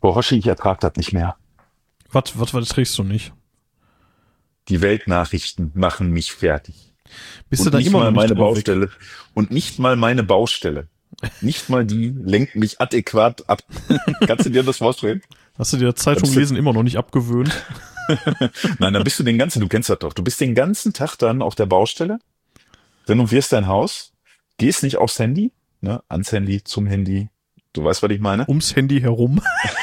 Boah, Hoshi, ich ertrag das nicht mehr. Was trägst du nicht? Die Weltnachrichten machen mich fertig. Bist Und du da nicht immer mal noch nicht meine drüber Baustelle. weg? Und nicht mal meine Baustelle. Nicht mal die lenkt mich adäquat ab. Kannst du dir das vorstellen? Hast du dir Zeitung bist du- lesen immer noch nicht abgewöhnt? Nein, dann bist du kennst das doch, du bist den ganzen Tag dann auf der Baustelle, renovierst dein Haus, gehst nicht aufs Handy, ne, ans Handy, zum Handy. Du weißt, was ich meine? Ums Handy herum.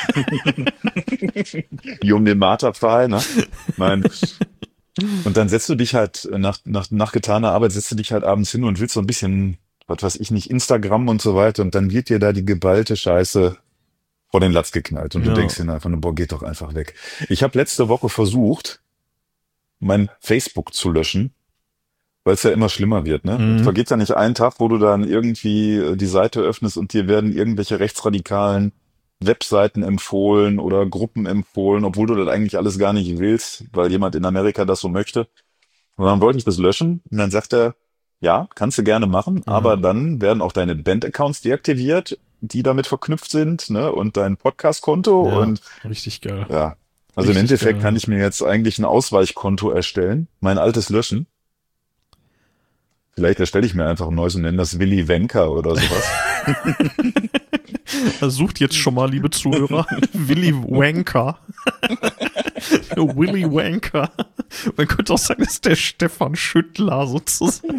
Hier um den Marterpfahl, ne? Nein. Und dann setzt du dich halt nach getaner Arbeit, setzt du dich halt abends hin und willst so ein bisschen, was weiß ich nicht, Instagram und so weiter, und dann wird dir da die geballte Scheiße vor den Latz geknallt und du Ja. denkst dir einfach nur, boah, geht doch einfach weg. Ich habe letzte Woche versucht, mein Facebook zu löschen, weil es ja immer schlimmer wird, ne? Mhm. Vergeht ja nicht einen Tag, wo du dann irgendwie die Seite öffnest und dir werden irgendwelche rechtsradikalen Webseiten empfohlen oder Gruppen empfohlen, obwohl du das eigentlich alles gar nicht willst, weil jemand in Amerika das so möchte. Und dann wollte ich das löschen und dann sagt er, ja, kannst du gerne machen, aber dann werden auch deine Band-Accounts deaktiviert, die damit verknüpft sind, ne? Und dein Podcast-Konto Ja, und richtig geil. ja. Also im Richtig Endeffekt geil. kann ich mir jetzt eigentlich ein Ausweichkonto erstellen, mein altes löschen. Vielleicht erstelle ich mir einfach ein neues und nenne das Willy Wenker oder sowas. Sucht jetzt schon mal, liebe Zuhörer, Willy Wanker. Willy Wanker. Man könnte auch sagen, das ist der Stefan Schüttler sozusagen.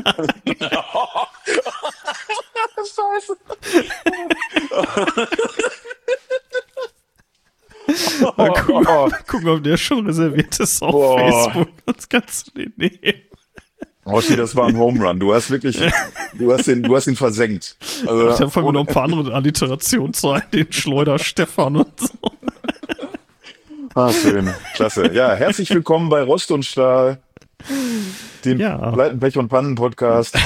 Scheiße. Mal gucken, ob der schon reserviert ist auf Boah. Facebook. Das kannst du den nehmen. Roshi, das war ein Home Run. Du hast wirklich, du hast ihn versenkt. Also, Da fallen mir noch ein paar andere Alliterationen zu ein, den Schleuder Stefan und so. schön. Klasse. Ja, herzlich willkommen bei Rost und Stahl, dem Ja. Pleiten, Pech und Pannen Podcast.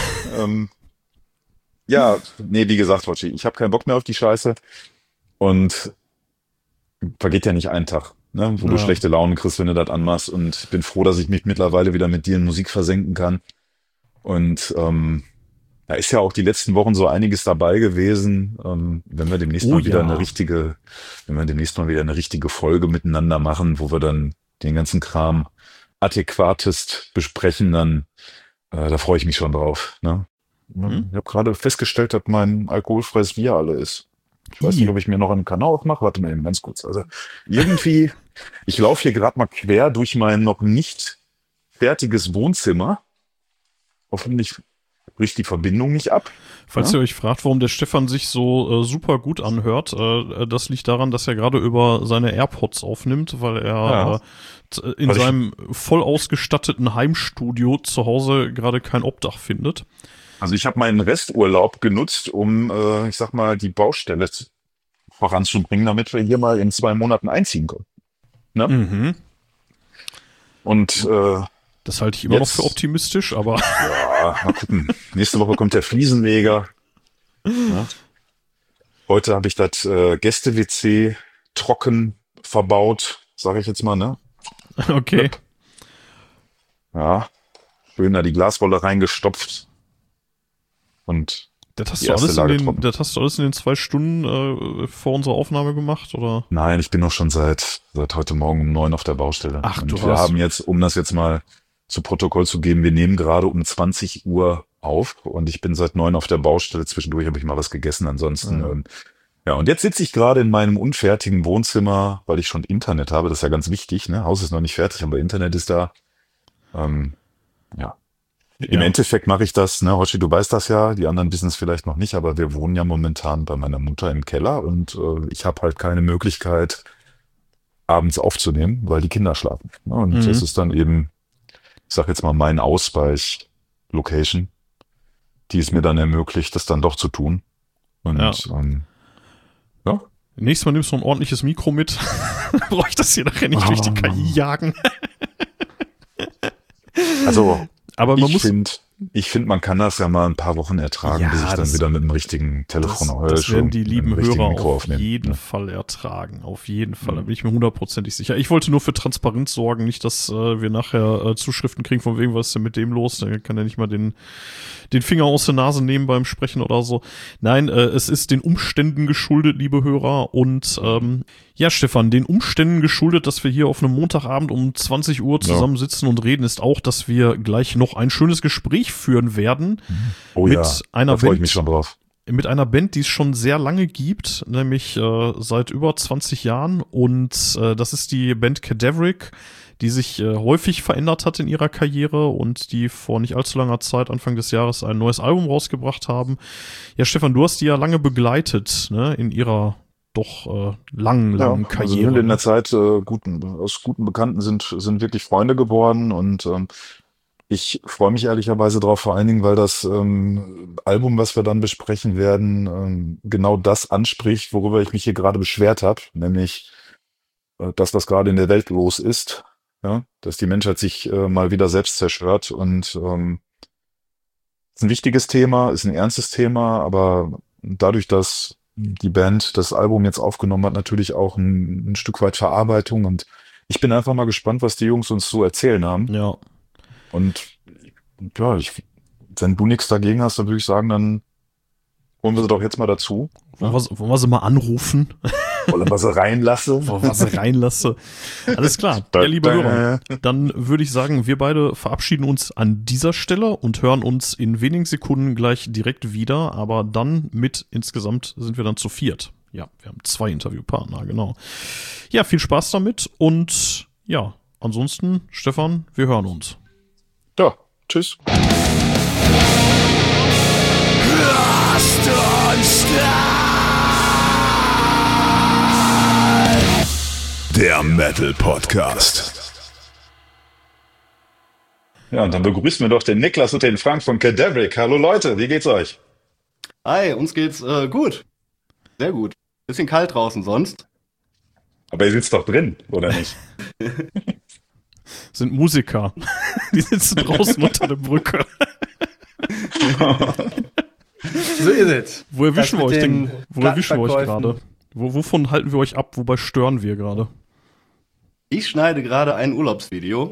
Ja, nee, wie gesagt, Roshi, ich habe keinen Bock mehr auf die Scheiße. Und vergeht ja nicht ein Tag, ne, wo du Ja. schlechte Laune kriegst, wenn du das anmachst. Und ich bin froh, dass ich mich mittlerweile wieder mit dir in Musik versenken kann. Und da ist ja auch die letzten Wochen so einiges dabei gewesen. Wenn wir demnächst Oh mal wieder ja. wenn wir demnächst mal wieder eine richtige Folge miteinander machen, wo wir dann den ganzen Kram adäquatest besprechen, dann da freue ich mich schon drauf. Ne? Ich habe gerade festgestellt, dass mein alkoholfreies Bier alle ist. Ich weiß nicht, ob ich mir noch einen Kanal aufmache. Warte mal eben ganz kurz. Also irgendwie, ich laufe hier gerade mal quer durch mein noch nicht fertiges Wohnzimmer. Hoffentlich bricht die Verbindung nicht ab. Falls Ja? ihr euch fragt, warum der Stefan sich so super gut anhört, das liegt daran, dass er gerade über seine AirPods aufnimmt, weil er in Was ich- seinem voll ausgestatteten Heimstudio zu Hause gerade kein Obdach findet. Also ich habe meinen Resturlaub genutzt, um, ich sag mal, die Baustelle voranzubringen, damit wir hier mal in 2 Monaten einziehen können. Ne? Mhm. Und Das halte ich immer noch Jetzt- für optimistisch, aber ja, mal gucken. Nächste Woche kommt der Fliesenleger. Ja. Heute habe ich das Gäste-WC trocken verbaut, sage ich jetzt mal, ne? okay. Ja, schön da die Glaswolle reingestopft. Und Das hast, Die du erste alles Lage in den, trocken. das hast du alles in den 2 Stunden vor unserer Aufnahme gemacht, oder? nein, ich bin noch schon seit heute Morgen um 9 auf der Baustelle. Ach, und du wir hast- haben jetzt, um das jetzt mal zu Protokoll zu geben, wir nehmen gerade um 20 Uhr auf und ich bin seit 9 auf der Baustelle. Zwischendurch habe ich mal was gegessen. Ansonsten, ja, und jetzt sitze ich gerade in meinem unfertigen Wohnzimmer, weil ich schon Internet habe. Das ist ja ganz wichtig, ne? Haus ist noch nicht fertig, aber Internet ist da. Ja. Im Ja. Endeffekt mache ich das, ne, Hoshi, du weißt das ja, die anderen wissen es vielleicht noch nicht, aber wir wohnen ja momentan bei meiner Mutter im Keller und ich habe halt keine Möglichkeit, abends aufzunehmen, weil die Kinder schlafen. Ne? Und das ist dann eben, ich sag jetzt mal, mein Ausweich-Location, die es mir dann ermöglicht, das dann doch zu tun. Und Ja. ja. Nächstes Mal nimmst du ein ordentliches Mikro mit. Brauche ich das hier nachher nicht durch die KI jagen. Also Aber man muss. ich finde, man kann das ja mal ein paar Wochen ertragen, Ja, bis ich dann das- wieder mit dem richtigen Telefon Das werden die lieben Hörer auf aufnehmen. jeden Fall ertragen. Auf jeden Fall. Da bin ich mir 100%ig sicher. Ich wollte nur für Transparenz sorgen, nicht, dass wir nachher Zuschriften kriegen von wegen, was ist denn mit dem los? Da kann er nicht mal den Finger aus der Nase nehmen beim Sprechen oder so. Nein, es ist den Umständen geschuldet, liebe Hörer. Und Ja, Stefan, den Umständen geschuldet, dass wir hier auf einem Montagabend um 20 Uhr zusammensitzen und reden, ist auch, dass wir gleich noch ein schönes Gespräch führen werden. Oh mit ja, einer da freue ich Band, mich schon drauf. mit einer Band, die es schon sehr lange gibt, nämlich seit über 20 Jahren. Und das ist die Band Cadaveric, die sich häufig verändert hat in ihrer Karriere und die vor nicht allzu langer Zeit, Anfang des Jahres, ein neues Album rausgebracht haben. Ja, Stefan, du hast die ja lange begleitet, ne, in ihrer doch langen Karriere. Also in der Zeit aus guten Bekannten sind wirklich Freunde geworden und ich freue mich ehrlicherweise drauf, vor allen Dingen, weil das Album, was wir dann besprechen werden, genau das anspricht, worüber ich mich hier gerade beschwert habe, nämlich das, was gerade in der Welt los ist, ja, dass die Menschheit sich mal wieder selbst zerstört und ist ein wichtiges Thema, ist ein ernstes Thema, aber dadurch, dass die Band das Album jetzt aufgenommen hat, natürlich auch ein Stück weit Verarbeitung und ich bin einfach mal gespannt, was die Jungs uns so erzählen haben. Ja. Und ja, wenn du nichts dagegen hast, dann würde ich sagen, dann holen wir sie doch jetzt mal dazu. Wollen wir sie mal anrufen? Wollen wir sie reinlassen? Wollen wir sie reinlassen? Alles klar, ja, liebe Hörer. Dann würde ich sagen, wir beide verabschieden uns an dieser Stelle und hören uns in wenigen Sekunden gleich direkt wieder. Aber dann insgesamt sind wir dann zu viert. Ja, wir haben 2 Interviewpartner, genau. Ja, viel Spaß damit und ja, ansonsten, Stefan, wir hören uns. Ja, tschüss. Der Metal Podcast. Ja, und dann begrüßen wir doch den Niklas und den Frank von Cadaveric. Hallo Leute, wie geht's euch? Hi, uns geht's gut. Sehr gut. Bisschen kalt draußen sonst. Aber ihr sitzt doch drin, oder nicht? Sind Musiker. Die sitzen draußen unter der Brücke. So ist es. Wo erwischen wir euch denn? Wo erwischen wir euch gerade? Wovon halten wir euch ab? Wobei stören wir gerade? Ich schneide gerade ein Urlaubsvideo.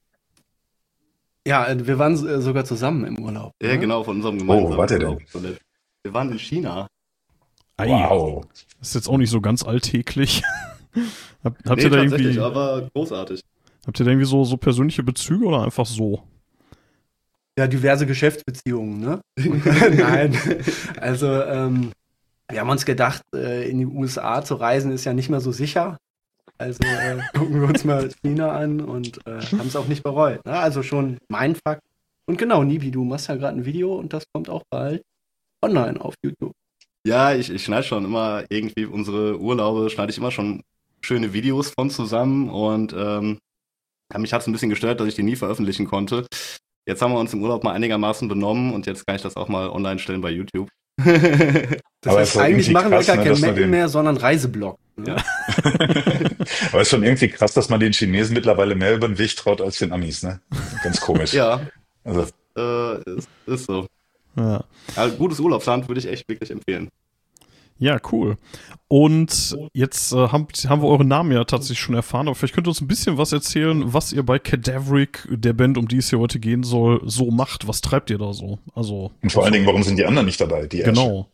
Ja, wir waren sogar zusammen im Urlaub. Ja, genau, von unserem gemeinsamen wart ihr Urlaub. Wir waren in China. Ei, Wow. ist jetzt auch nicht so ganz alltäglich. Habt Nee, ihr da tatsächlich, irgendwie, aber großartig. habt ihr da irgendwie so persönliche Bezüge oder einfach so? Ja, diverse Geschäftsbeziehungen, ne? Nein. Also, wir haben uns gedacht, in die USA zu reisen ist ja nicht mehr so sicher. Also gucken wir uns mal China an und haben es auch nicht bereut. Ne? Also schon mein Fakt. Und genau, Nibi, du machst ja gerade ein Video und das kommt auch bald online auf YouTube. Ja, ich schneide schon immer irgendwie unsere Urlaube, schneide ich immer schon schöne Videos von zusammen und mich hat es ein bisschen gestört, dass ich die nie veröffentlichen konnte. Jetzt haben wir uns im Urlaub mal einigermaßen benommen und jetzt kann ich das auch mal online stellen bei YouTube. Das heißt, eigentlich machen wir gar kein Metal den mehr, sondern Reiseblog. Ne? Ja. Aber es ist schon irgendwie krass, dass man den Chinesen mittlerweile mehr über den Weg traut als den Amis, ne? Ganz komisch. Ja, Also, ist so. Ja. Also, gutes Urlaubsland würde ich echt wirklich empfehlen. Ja, cool. Und jetzt haben wir eure Namen ja tatsächlich schon erfahren, aber vielleicht könnt ihr uns ein bisschen was erzählen, was ihr bei Cadaveric, der Band, um die es hier heute gehen soll, so macht. Was treibt ihr da so? Also, und vor allen Dingen, warum sind die anderen nicht dabei? Die genau.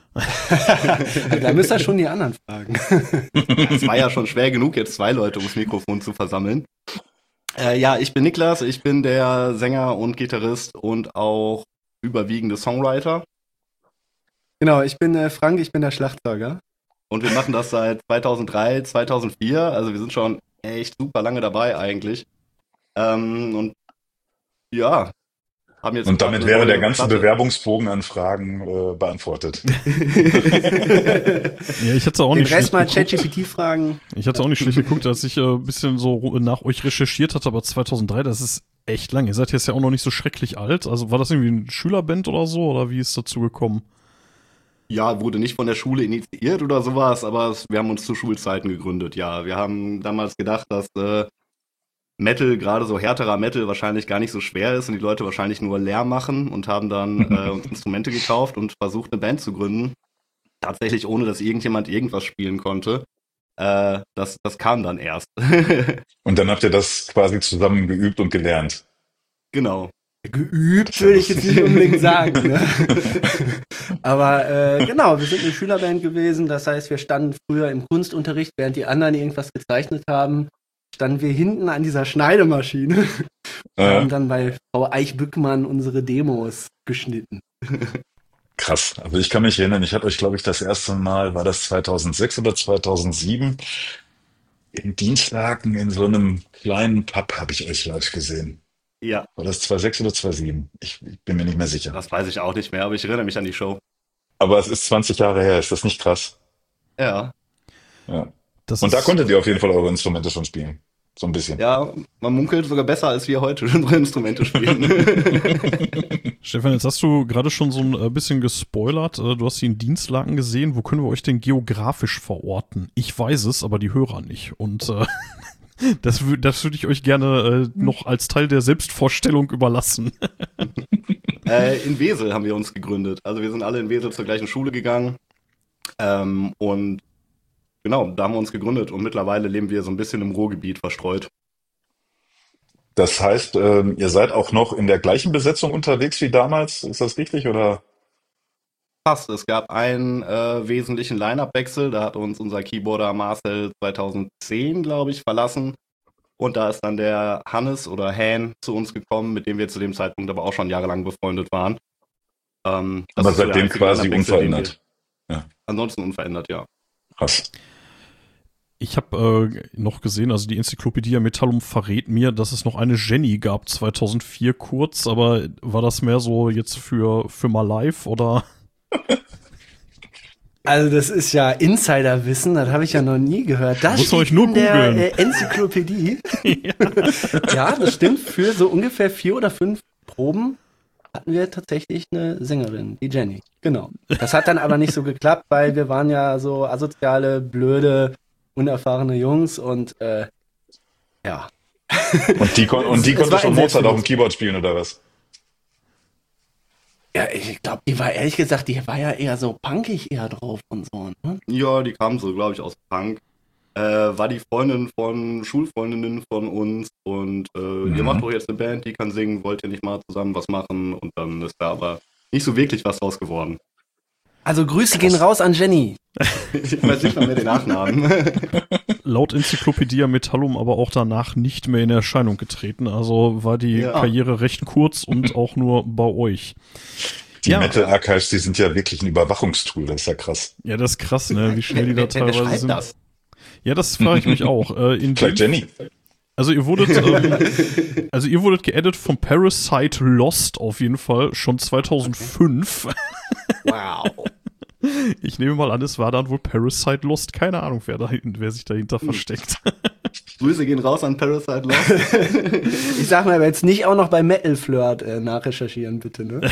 Da müsst ihr schon die anderen fragen. Es war ja schon schwer genug, jetzt 2 Leute ums Mikrofon zu versammeln. Ja, ich bin Niklas, ich bin der Sänger und Gitarrist und auch überwiegende Songwriter. Genau, ich bin Frank, ich bin der Schlagzeuger. Und wir machen das seit 2003, 2004, also wir sind schon echt super lange dabei eigentlich. Und ja, haben jetzt... Und damit wäre der ganze Bewerbungsbogen an Fragen beantwortet. Ja, ich hatte auch Den nicht Rest mal schlecht geguckt. ChatGPT fragen. Ich hatte auch nicht schlecht geguckt, als ich ein bisschen so nach euch recherchiert hatte, aber 2003, das ist echt lang. Ihr seid jetzt ja auch noch nicht so schrecklich alt. Also war das irgendwie eine Schülerband oder so, oder wie ist es dazu gekommen? Ja, wurde nicht von der Schule initiiert oder sowas, aber wir haben uns zu Schulzeiten gegründet, ja. Wir haben damals gedacht, dass Metal, gerade so härterer Metal, wahrscheinlich gar nicht so schwer ist und die Leute wahrscheinlich nur Lärm machen und haben dann uns Instrumente gekauft und versucht, eine Band zu gründen. Tatsächlich ohne, dass irgendjemand irgendwas spielen konnte. Das kam dann erst. Und dann habt ihr das quasi zusammen geübt und gelernt. Genau. Geübt würde ich jetzt nicht unbedingt sagen. Ne? Aber genau, wir sind eine Schülerband gewesen. Das heißt, wir standen früher im Kunstunterricht, während die anderen irgendwas gezeichnet haben, standen wir hinten an dieser Schneidemaschine und haben dann bei Frau Eich-Bückmann unsere Demos geschnitten. Krass. Also ich kann mich erinnern, ich habe euch, glaube ich, das erste Mal, war das 2006 oder 2007, in Dienstlaken in so einem kleinen Pub habe ich euch live gesehen. Ja, War das 2006 oder 2007? Ich bin mir nicht mehr sicher. das weiß ich auch nicht mehr, aber ich erinnere mich an die Show. Aber es ist 20 Jahre her, ist das nicht krass? Ja, Ja. Das Und da ist, konntet ihr auf jeden Fall eure Instrumente schon spielen. So ein bisschen. ja, man munkelt sogar besser, als wir heute unsere Instrumente spielen. Stefan, jetzt hast du gerade schon so ein bisschen gespoilert. Du hast die in Dienstlaken gesehen. Wo können wir euch denn geografisch verorten? Ich weiß es, aber die Hörer nicht. Und das würde ich euch gerne noch als Teil der Selbstvorstellung überlassen. In Wesel haben wir uns gegründet. Also wir sind alle in Wesel zur gleichen Schule gegangen. Und genau, da haben wir uns gegründet. Und mittlerweile leben wir so ein bisschen im Ruhrgebiet verstreut. Das heißt, ihr seid auch noch in der gleichen Besetzung unterwegs wie damals. Ist das richtig oder? Passt, es gab einen wesentlichen Line-Up-Wechsel. Da hat uns unser Keyboarder Marcel 2010, glaube ich, verlassen. Und da ist dann der Hannes oder Han zu uns gekommen, mit dem wir zu dem Zeitpunkt aber auch schon jahrelang befreundet waren. Das Aber ist so der seitdem einzige quasi Line-Up-Wechsel, den unverändert. Ja, wir- Ansonsten unverändert, ja. krass. Ich habe noch gesehen, also die Enzyklopädie Metallum verrät mir, dass es noch eine Jenny gab 2004 kurz, aber war das mehr so jetzt für mal live oder? Also das ist ja Insiderwissen, das habe ich ja noch nie gehört. Das Muss man euch steht nur in der googeln. Enzyklopädie. Ja, das stimmt. Für so ungefähr 4 oder 5 Proben hatten wir tatsächlich eine Sängerin, die Jenny. Genau. Das hat dann aber nicht so geklappt, weil wir waren ja so asoziale, blöde, unerfahrene Jungs und ja. Und die Es konnte war schon ein Mozart auf dem Selbstverlust. Keyboard spielen oder was? Ja, ich glaube, die war ehrlich gesagt, die war ja eher so punkig eher drauf und so. Ne? Ja, die kam so, glaube ich, aus Punk. War die Freundin von Schulfreundinnen von uns und ihr macht doch jetzt eine Band, die kann singen, wollt ihr nicht mal zusammen was machen? Und dann ist da aber nicht so wirklich was draus geworden. Also Grüße gehen raus an Jenny. Ich weiß nicht mal mehr den Nachnamen. Laut Enzyklopädie Metallum aber auch danach nicht mehr in Erscheinung getreten. Also war die Ja. Karriere recht kurz und auch nur bei euch. Die Ja. Metal Archives, die sind ja wirklich ein Überwachungstool, das ist ja krass. Ja, das ist krass, ne? Wie schnell die da Wer teilweise schreibt sind. das? Ja, das frage ich mich auch. Vielleicht Jenny. Also ihr wurdet geedit von Parasite Lost auf jeden Fall schon 2005. Wow. Ich nehme mal an, es war dann wohl Parasite Lost. Keine Ahnung, wer sich dahinter versteckt. Grüße gehen raus an Parasite Lost. Ich sag mal, aber jetzt nicht auch noch bei Metal Flirt nachrecherchieren, bitte, ne?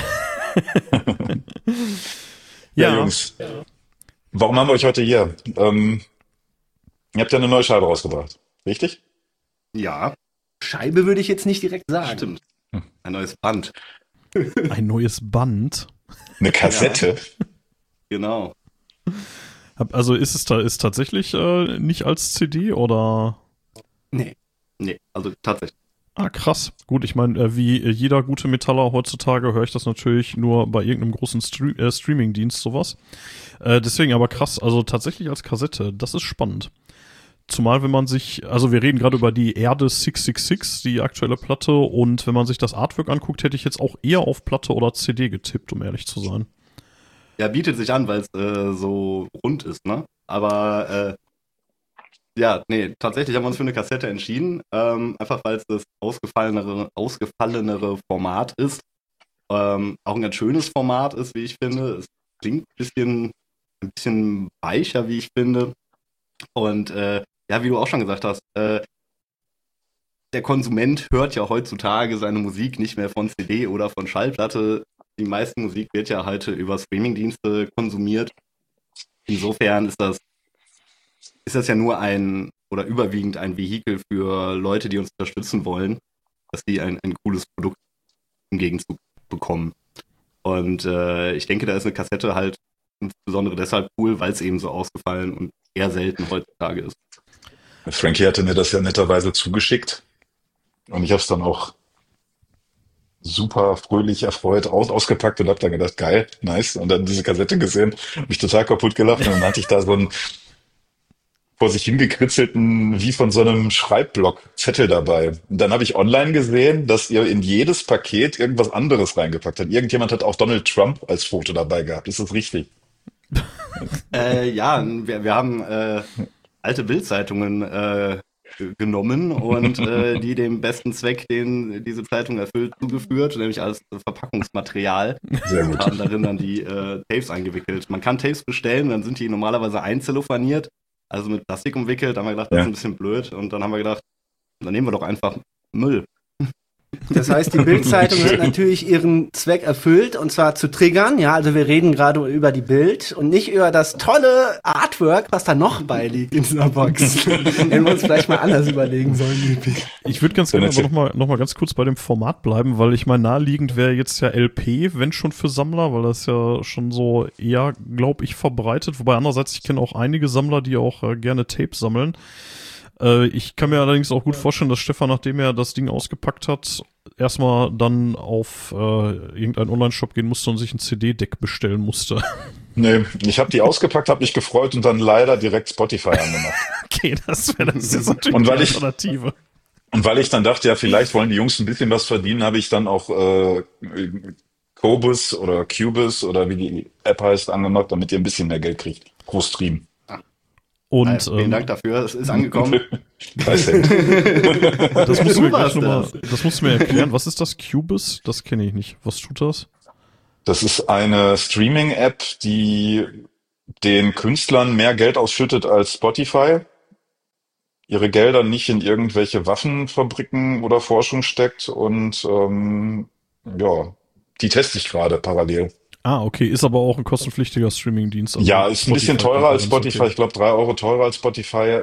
Ja, Jungs. Warum haben wir euch heute hier? Ihr habt ja eine neue Scheibe rausgebracht, richtig? Ja, Scheibe würde ich jetzt nicht direkt sagen. stimmt. Ein neues Band. Ein neues Band. Eine Kassette? Genau. Also ist tatsächlich nicht als CD oder? Nee. Nee, also tatsächlich. Ah, krass. Gut, ich meine, wie jeder gute Metaller heutzutage höre ich das natürlich nur bei irgendeinem großen Streaming-Dienst sowas. Deswegen aber krass, also tatsächlich als Kassette, das ist spannend. Zumal wenn man sich, also wir reden gerade über die Erde 666, die aktuelle Platte, und wenn man sich das Artwork anguckt, hätte ich jetzt auch eher auf Platte oder CD getippt, um ehrlich zu sein. Ja, bietet sich an, weil es so rund ist, ne? Aber ja, nee, tatsächlich haben wir uns für eine Kassette entschieden. Einfach weil es das ausgefallenere Format ist. Auch ein ganz schönes Format ist, wie ich finde. Es klingt ein bisschen weicher, wie ich finde. Und ja, wie du auch schon gesagt hast, der Konsument hört ja heutzutage seine Musik nicht mehr von CD oder von Schallplatte. Die meiste Musik wird ja heute über Streamingdienste konsumiert. Insofern ist das ja nur oder überwiegend ein Vehikel für Leute, die uns unterstützen wollen, dass die ein cooles Produkt im Gegenzug bekommen. Und ich denke, da ist eine Kassette halt insbesondere deshalb cool, weil es eben so ausgefallen und eher selten heutzutage ist. Frankie hatte mir das ja netterweise zugeschickt und ich habe es dann auch super fröhlich erfreut ausgepackt und habe dann gedacht, geil, nice. Und dann diese Kassette gesehen, habe mich total kaputt gelacht. Und dann hatte ich da so einen vor sich hingekritzelten, wie von so einem Schreibblock Zettel dabei. Und dann habe ich online gesehen, dass ihr in jedes Paket irgendwas anderes reingepackt habt. Irgendjemand hat auch Donald Trump als Foto dabei gehabt. Ist das richtig? Ja, wir haben alte Bildzeitungen genommen und die dem besten Zweck, den diese Zeitung erfüllt, zugeführt, nämlich als Verpackungsmaterial. Sehr Und gut. haben darin dann die Tapes eingewickelt. Man kann Tapes bestellen, dann sind die normalerweise einzellophaniert, also mit Plastik umwickelt. Da haben wir gedacht, das ist Ja. ein bisschen blöd. Und dann haben wir gedacht, dann nehmen wir doch einfach Müll. Das heißt, die Bild-Zeitung hat natürlich ihren Zweck erfüllt, und zwar zu triggern. Ja, also wir reden gerade über die Bild und nicht über das tolle Artwork, was da noch beiliegt in dieser Box. Hätten wir uns vielleicht mal anders überlegen sollen, Lipi. Ich würde ganz gerne aber noch mal ganz kurz bei dem Format bleiben, weil ich meine, naheliegend wäre jetzt ja LP, wenn schon für Sammler, weil das ja schon so eher, glaube ich, verbreitet. Wobei andererseits, ich kenne auch einige Sammler, die auch gerne Tapes sammeln. Ich kann mir allerdings auch gut vorstellen, dass Stefan, nachdem er das Ding ausgepackt hat, erstmal dann auf irgendeinen Online-Shop gehen musste und sich ein CD-Deck bestellen musste. Nee, ich habe die ausgepackt, habe mich gefreut und dann leider direkt Spotify angemacht. Okay, das wäre das jetzt natürlich Und weil die ich- Alternative. Und weil ich dann dachte, ja, vielleicht wollen die Jungs ein bisschen was verdienen, habe ich dann auch Cobus oder Cubus oder wie die App heißt angemacht, damit ihr ein bisschen mehr Geld kriegt pro Stream. Und Vielen Dank dafür, es ist angekommen. 3 Cent. das musst du mir gleich warst nochmal, das. das musst du mir erklären. Was ist das Cubus? Das kenne ich nicht. Was tut das? Das ist eine Streaming-App, die den Künstlern mehr Geld ausschüttet als Spotify. Ihre Gelder nicht in irgendwelche Waffenfabriken oder Forschung steckt und ja, die teste ich gerade parallel. Ah, okay, ist aber auch ein kostenpflichtiger Streaming-Dienst. Also Ja, ist ein bisschen teurer als Spotify. Okay. Ich glaube 3 Euro teurer als Spotify.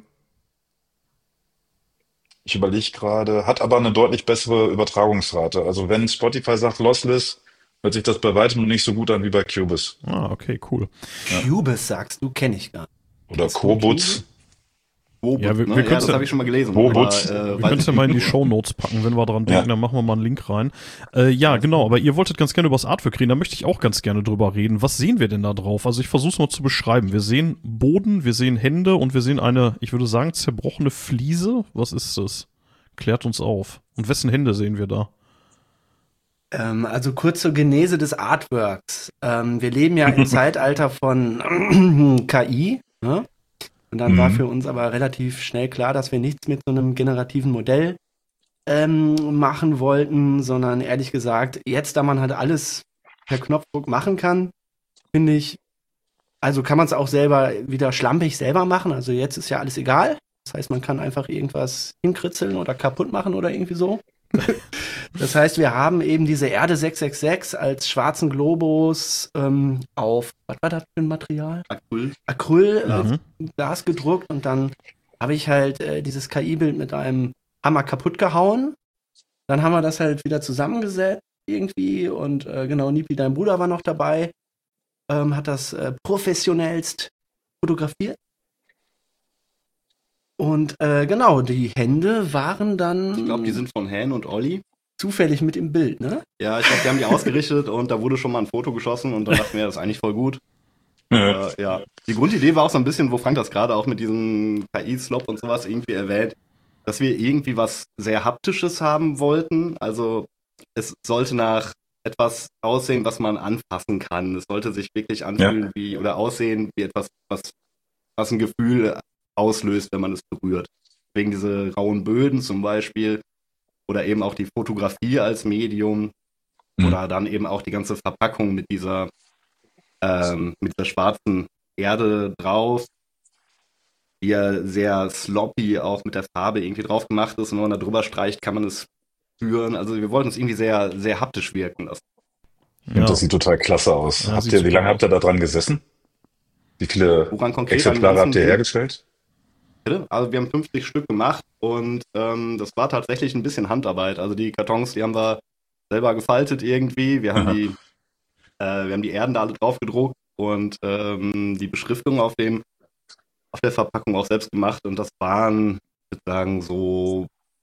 Ich überlege gerade, hat aber eine deutlich bessere Übertragungsrate. Also wenn Spotify sagt Lossless, hört sich das bei weitem noch nicht so gut an wie bei Cubus. Ah, okay, cool. Cubus sagst du, kenne ich gar nicht. Oder Das Kobuz. Wobut, Ja, wir ne? können's Das ja- habe ich schon mal gelesen. Wobut. Wir weiß können es ja ich mal in die nicht. Shownotes packen, wenn wir daran denken, Ja. dann machen wir mal einen Link rein. Ja, genau, aber ihr wolltet ganz gerne über das Artwork reden, da möchte ich auch ganz gerne drüber reden. Was sehen wir denn da drauf? Also ich versuche es mal zu beschreiben. Wir sehen Boden, wir sehen Hände und wir sehen eine, ich würde sagen, zerbrochene Fliese. Was ist das? Klärt uns auf. Und wessen Hände sehen wir da? Also kurz zur Genese des Artworks. Wir leben ja im Zeitalter von KI, ne? Und dann war für uns aber relativ schnell klar, dass wir nichts mit so einem generativen Modell machen wollten, sondern ehrlich gesagt, jetzt, da man halt alles per Knopfdruck machen kann, finde ich, also kann man es auch selber wieder schlampig selber machen. Also jetzt ist ja alles egal. Das heißt, man kann einfach irgendwas hinkritzeln oder kaputt machen oder irgendwie so. Das heißt, wir haben eben diese Erde 666 als schwarzen Globus auf, was war das für ein Material? Acryl Glas gedruckt, und dann habe ich halt dieses KI-Bild mit einem Hammer kaputt gehauen. Dann haben wir das halt wieder zusammengesetzt irgendwie, und genau, Nipi, dein Bruder war noch dabei, hat das professionellst fotografiert. Und genau, die Hände waren dann Ich glaube, die sind von Han und Olli. zufällig mit im Bild, ne? Ja, ich glaube, die haben die ausgerichtet und da wurde schon mal ein Foto geschossen und dann dachten wir, das ist eigentlich voll gut. Ja. Die Grundidee war auch so ein bisschen, wo Frank das gerade auch mit diesem KI-Slop und sowas irgendwie erwähnt, dass wir irgendwie was sehr Haptisches haben wollten. Also es sollte nach etwas aussehen, was man anfassen kann. Es sollte sich wirklich anfühlen wie oder aussehen wie etwas, was ein Gefühl auslöst, wenn man es berührt. Wegen diese rauen Böden zum Beispiel oder eben auch die Fotografie als Medium oder dann eben auch die ganze Verpackung mit dieser schwarzen Erde drauf, die ja sehr sloppy auch mit der Farbe irgendwie drauf gemacht ist, und wenn man da drüber streicht, kann man es spüren. Also wir wollten es irgendwie sehr, sehr haptisch wirken lassen. Und das sieht total klasse aus. Ja, sieht Wie super lange aus. habt ihr da dran gesessen? Wie viele Woran konkret? Exemplare An habt ihr ganzen hergestellt? Bitte? Also wir haben 50 Stück gemacht und das war tatsächlich ein bisschen Handarbeit. Also die Kartons, die haben wir selber gefaltet irgendwie. Wir haben die Erden da alle drauf gedruckt und die Beschriftung auf der Verpackung auch selbst gemacht. Und das waren, ich würde sagen, so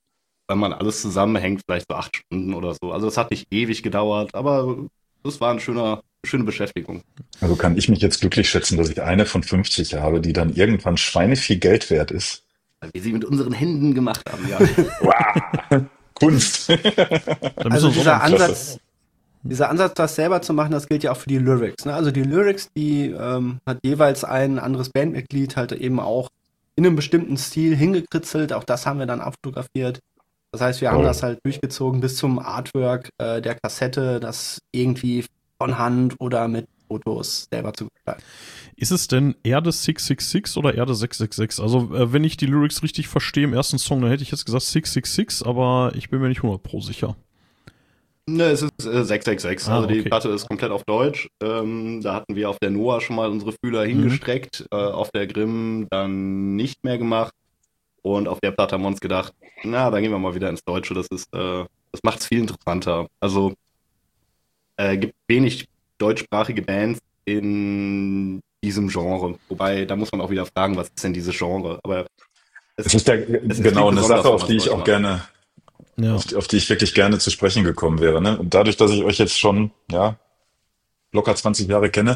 wenn man alles zusammenhängt, vielleicht so 8 Stunden oder so. Also das hat nicht ewig gedauert, aber das war eine schöne Beschäftigung. Also kann ich mich jetzt glücklich schätzen, dass ich eine von 50 habe, die dann irgendwann schweineviel Geld wert ist. Weil wir sie mit unseren Händen gemacht haben, ja. Wow. Kunst. Also dieser Ansatz, das selber zu machen, das gilt ja auch für die Lyrics. Ne? Also die Lyrics, die hat jeweils ein anderes Bandmitglied halt eben auch in einem bestimmten Stil hingekritzelt. Auch das haben wir dann abfotografiert. Das heißt, wir haben das halt durchgezogen bis zum Artwork der Kassette, das irgendwie von Hand oder mit Fotos selber zu gestalten. Ist es denn Erde 666 oder Erde 666? Also, wenn ich die Lyrics richtig verstehe im ersten Song, dann hätte ich jetzt gesagt 666, aber ich bin mir nicht 100% sicher. Ne, es ist 666. Also die okay. Platte ist komplett auf Deutsch. Da hatten wir auf der Noah schon mal unsere Fühler hingestreckt, auf der Grimm dann nicht mehr gemacht. Und auf der Platte haben wir uns gedacht, na, dann gehen wir mal wieder ins Deutsche. Das macht es viel interessanter. Also gibt wenig deutschsprachige Bands in diesem Genre. Wobei, da muss man auch wieder fragen, was ist denn dieses Genre? Aber Es ist ja genau eine Sache, auf die ich auch gerne, Ja. auf die ich wirklich gerne zu sprechen gekommen wäre. Ne? Und dadurch, dass ich euch jetzt schon locker 20 Jahre kenne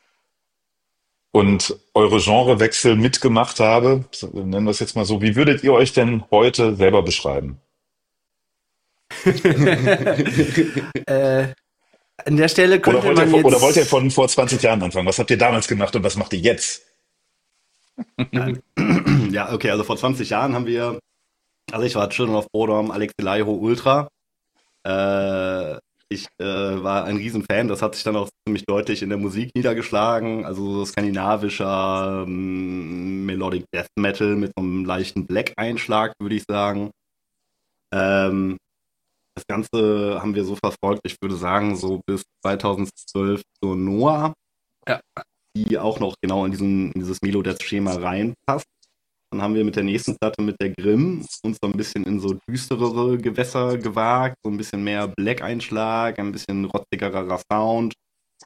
und eure Genrewechsel mitgemacht habe, nennen wir es jetzt mal so, wie würdet ihr euch denn heute selber beschreiben? An der Stelle könnte man jetzt... Oder wollt ihr von vor 20 Jahren anfangen? Was habt ihr damals gemacht und was macht ihr jetzt? Ja, okay, also vor 20 Jahren haben wir, also ich war Children of Bodom, Alexilaiho Ultra. Ich war ein Riesenfan, das hat sich dann auch ziemlich deutlich in der Musik niedergeschlagen. Also so skandinavischer Melodic Death Metal mit so einem leichten Black-Einschlag, würde ich sagen. Das Ganze haben wir so verfolgt, ich würde sagen, so bis 2012 so Noah, die auch noch genau in dieses Melodeath-Schema reinpasst. Dann haben wir mit der nächsten Platte, mit der Grimm, uns so ein bisschen in so düsterere Gewässer gewagt, so ein bisschen mehr Black-Einschlag, ein bisschen rotzigerer Sound.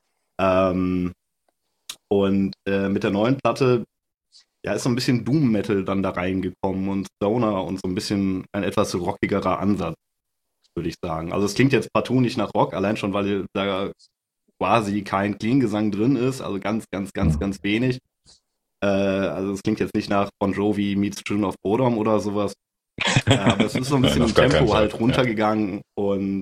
Und mit der neuen Platte, ja, ist so ein bisschen Doom-Metal dann da reingekommen und Stoner und so ein bisschen ein etwas rockigerer Ansatz, würde ich sagen. Also es klingt jetzt partout nicht nach Rock, allein schon, weil da quasi kein Clean-Gesang drin ist, also ganz wenig. Also es klingt jetzt nicht nach Bon Jovi meets Children of Bodom oder sowas. Aber es ist so ein bisschen im Tempo halt runtergegangen und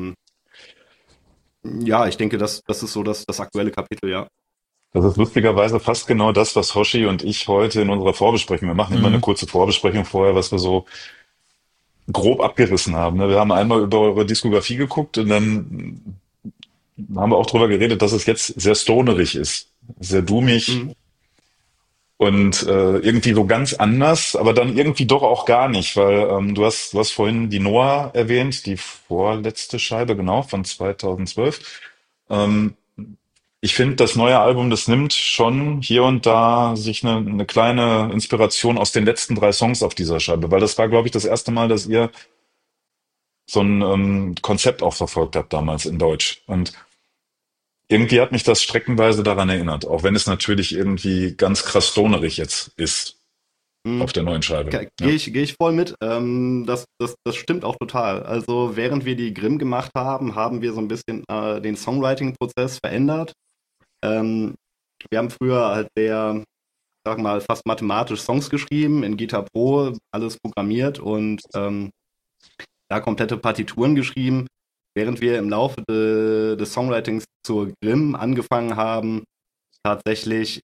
ja, ich denke, das ist so das aktuelle Kapitel, ja. Das ist lustigerweise fast genau das, was Hoshi und ich heute in unserer Vorbesprechung, wir machen immer eine kurze Vorbesprechung vorher, was wir so grob abgerissen haben. Wir haben einmal über eure Diskografie geguckt und dann haben wir auch drüber geredet, dass es jetzt sehr stonerig ist, sehr doomig und irgendwie so ganz anders, aber dann irgendwie doch auch gar nicht, weil du hast vorhin die Noah erwähnt, die vorletzte Scheibe, genau, von 2012. Ich finde, das neue Album, das nimmt schon hier und da sich eine kleine Inspiration aus den letzten 3 Songs auf dieser Scheibe, weil das war, glaube ich, das erste Mal, dass ihr so ein Konzept auch verfolgt habt damals in Deutsch. Und irgendwie hat mich das streckenweise daran erinnert, auch wenn es natürlich irgendwie ganz krass stonerig jetzt ist auf der neuen Scheibe. Gehe ich voll mit. Das stimmt auch total. Also während wir die Grimm gemacht haben, haben wir so ein bisschen den Songwriting-Prozess verändert. Wir haben früher halt sag mal, fast mathematisch Songs geschrieben, in Guitar Pro alles programmiert und da komplette Partituren geschrieben, während wir im Laufe des Songwritings zur Grimm angefangen haben, tatsächlich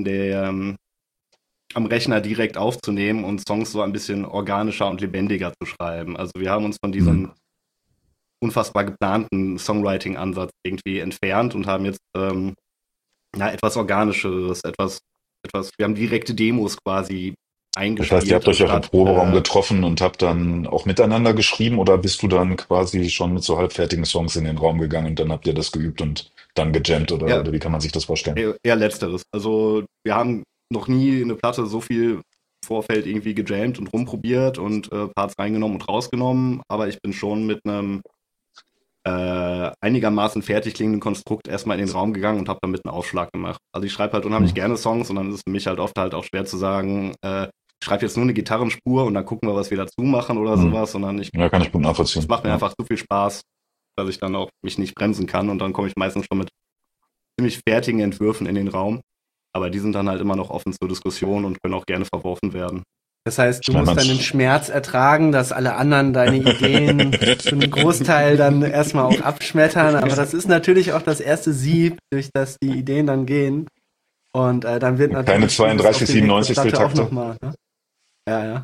am Rechner direkt aufzunehmen und Songs so ein bisschen organischer und lebendiger zu schreiben. Also wir haben uns von diesem unfassbar geplanten Songwriting-Ansatz irgendwie entfernt und haben jetzt etwas Organischeres, wir haben direkte Demos quasi eingespielt. Das heißt, ihr habt euch auch im Proberaum getroffen und habt dann auch miteinander geschrieben oder bist du dann quasi schon mit so halbfertigen Songs in den Raum gegangen und dann habt ihr das geübt und dann gejammt oder wie kann man sich das vorstellen? Eher Letzteres. Also wir haben noch nie eine Platte so viel im Vorfeld irgendwie gejammt und rumprobiert und Parts reingenommen und rausgenommen, aber ich bin schon mit einem einigermaßen fertig klingenden Konstrukt erstmal in den Raum gegangen und habe damit einen Aufschlag gemacht. Also ich schreibe halt unheimlich gerne Songs und dann ist es für mich halt oft halt auch schwer zu sagen, schreibe jetzt nur eine Gitarrenspur und dann gucken wir, was wir dazu machen oder sowas, sondern Ja, kann ich gut nachvollziehen. es macht mir einfach so viel Spaß, dass ich dann auch mich nicht bremsen kann und dann komme ich meistens schon mit ziemlich fertigen Entwürfen in den Raum. Aber die sind dann halt immer noch offen zur Diskussion und können auch gerne verworfen werden. Das heißt, du musst dann den Schmerz ertragen, dass alle anderen deine Ideen zu einem Großteil dann erstmal auch abschmettern. Aber das ist natürlich auch das erste Sieb, durch das die Ideen dann gehen. Und dann wird natürlich... Keine 32-97 Takte. Ne? Ja.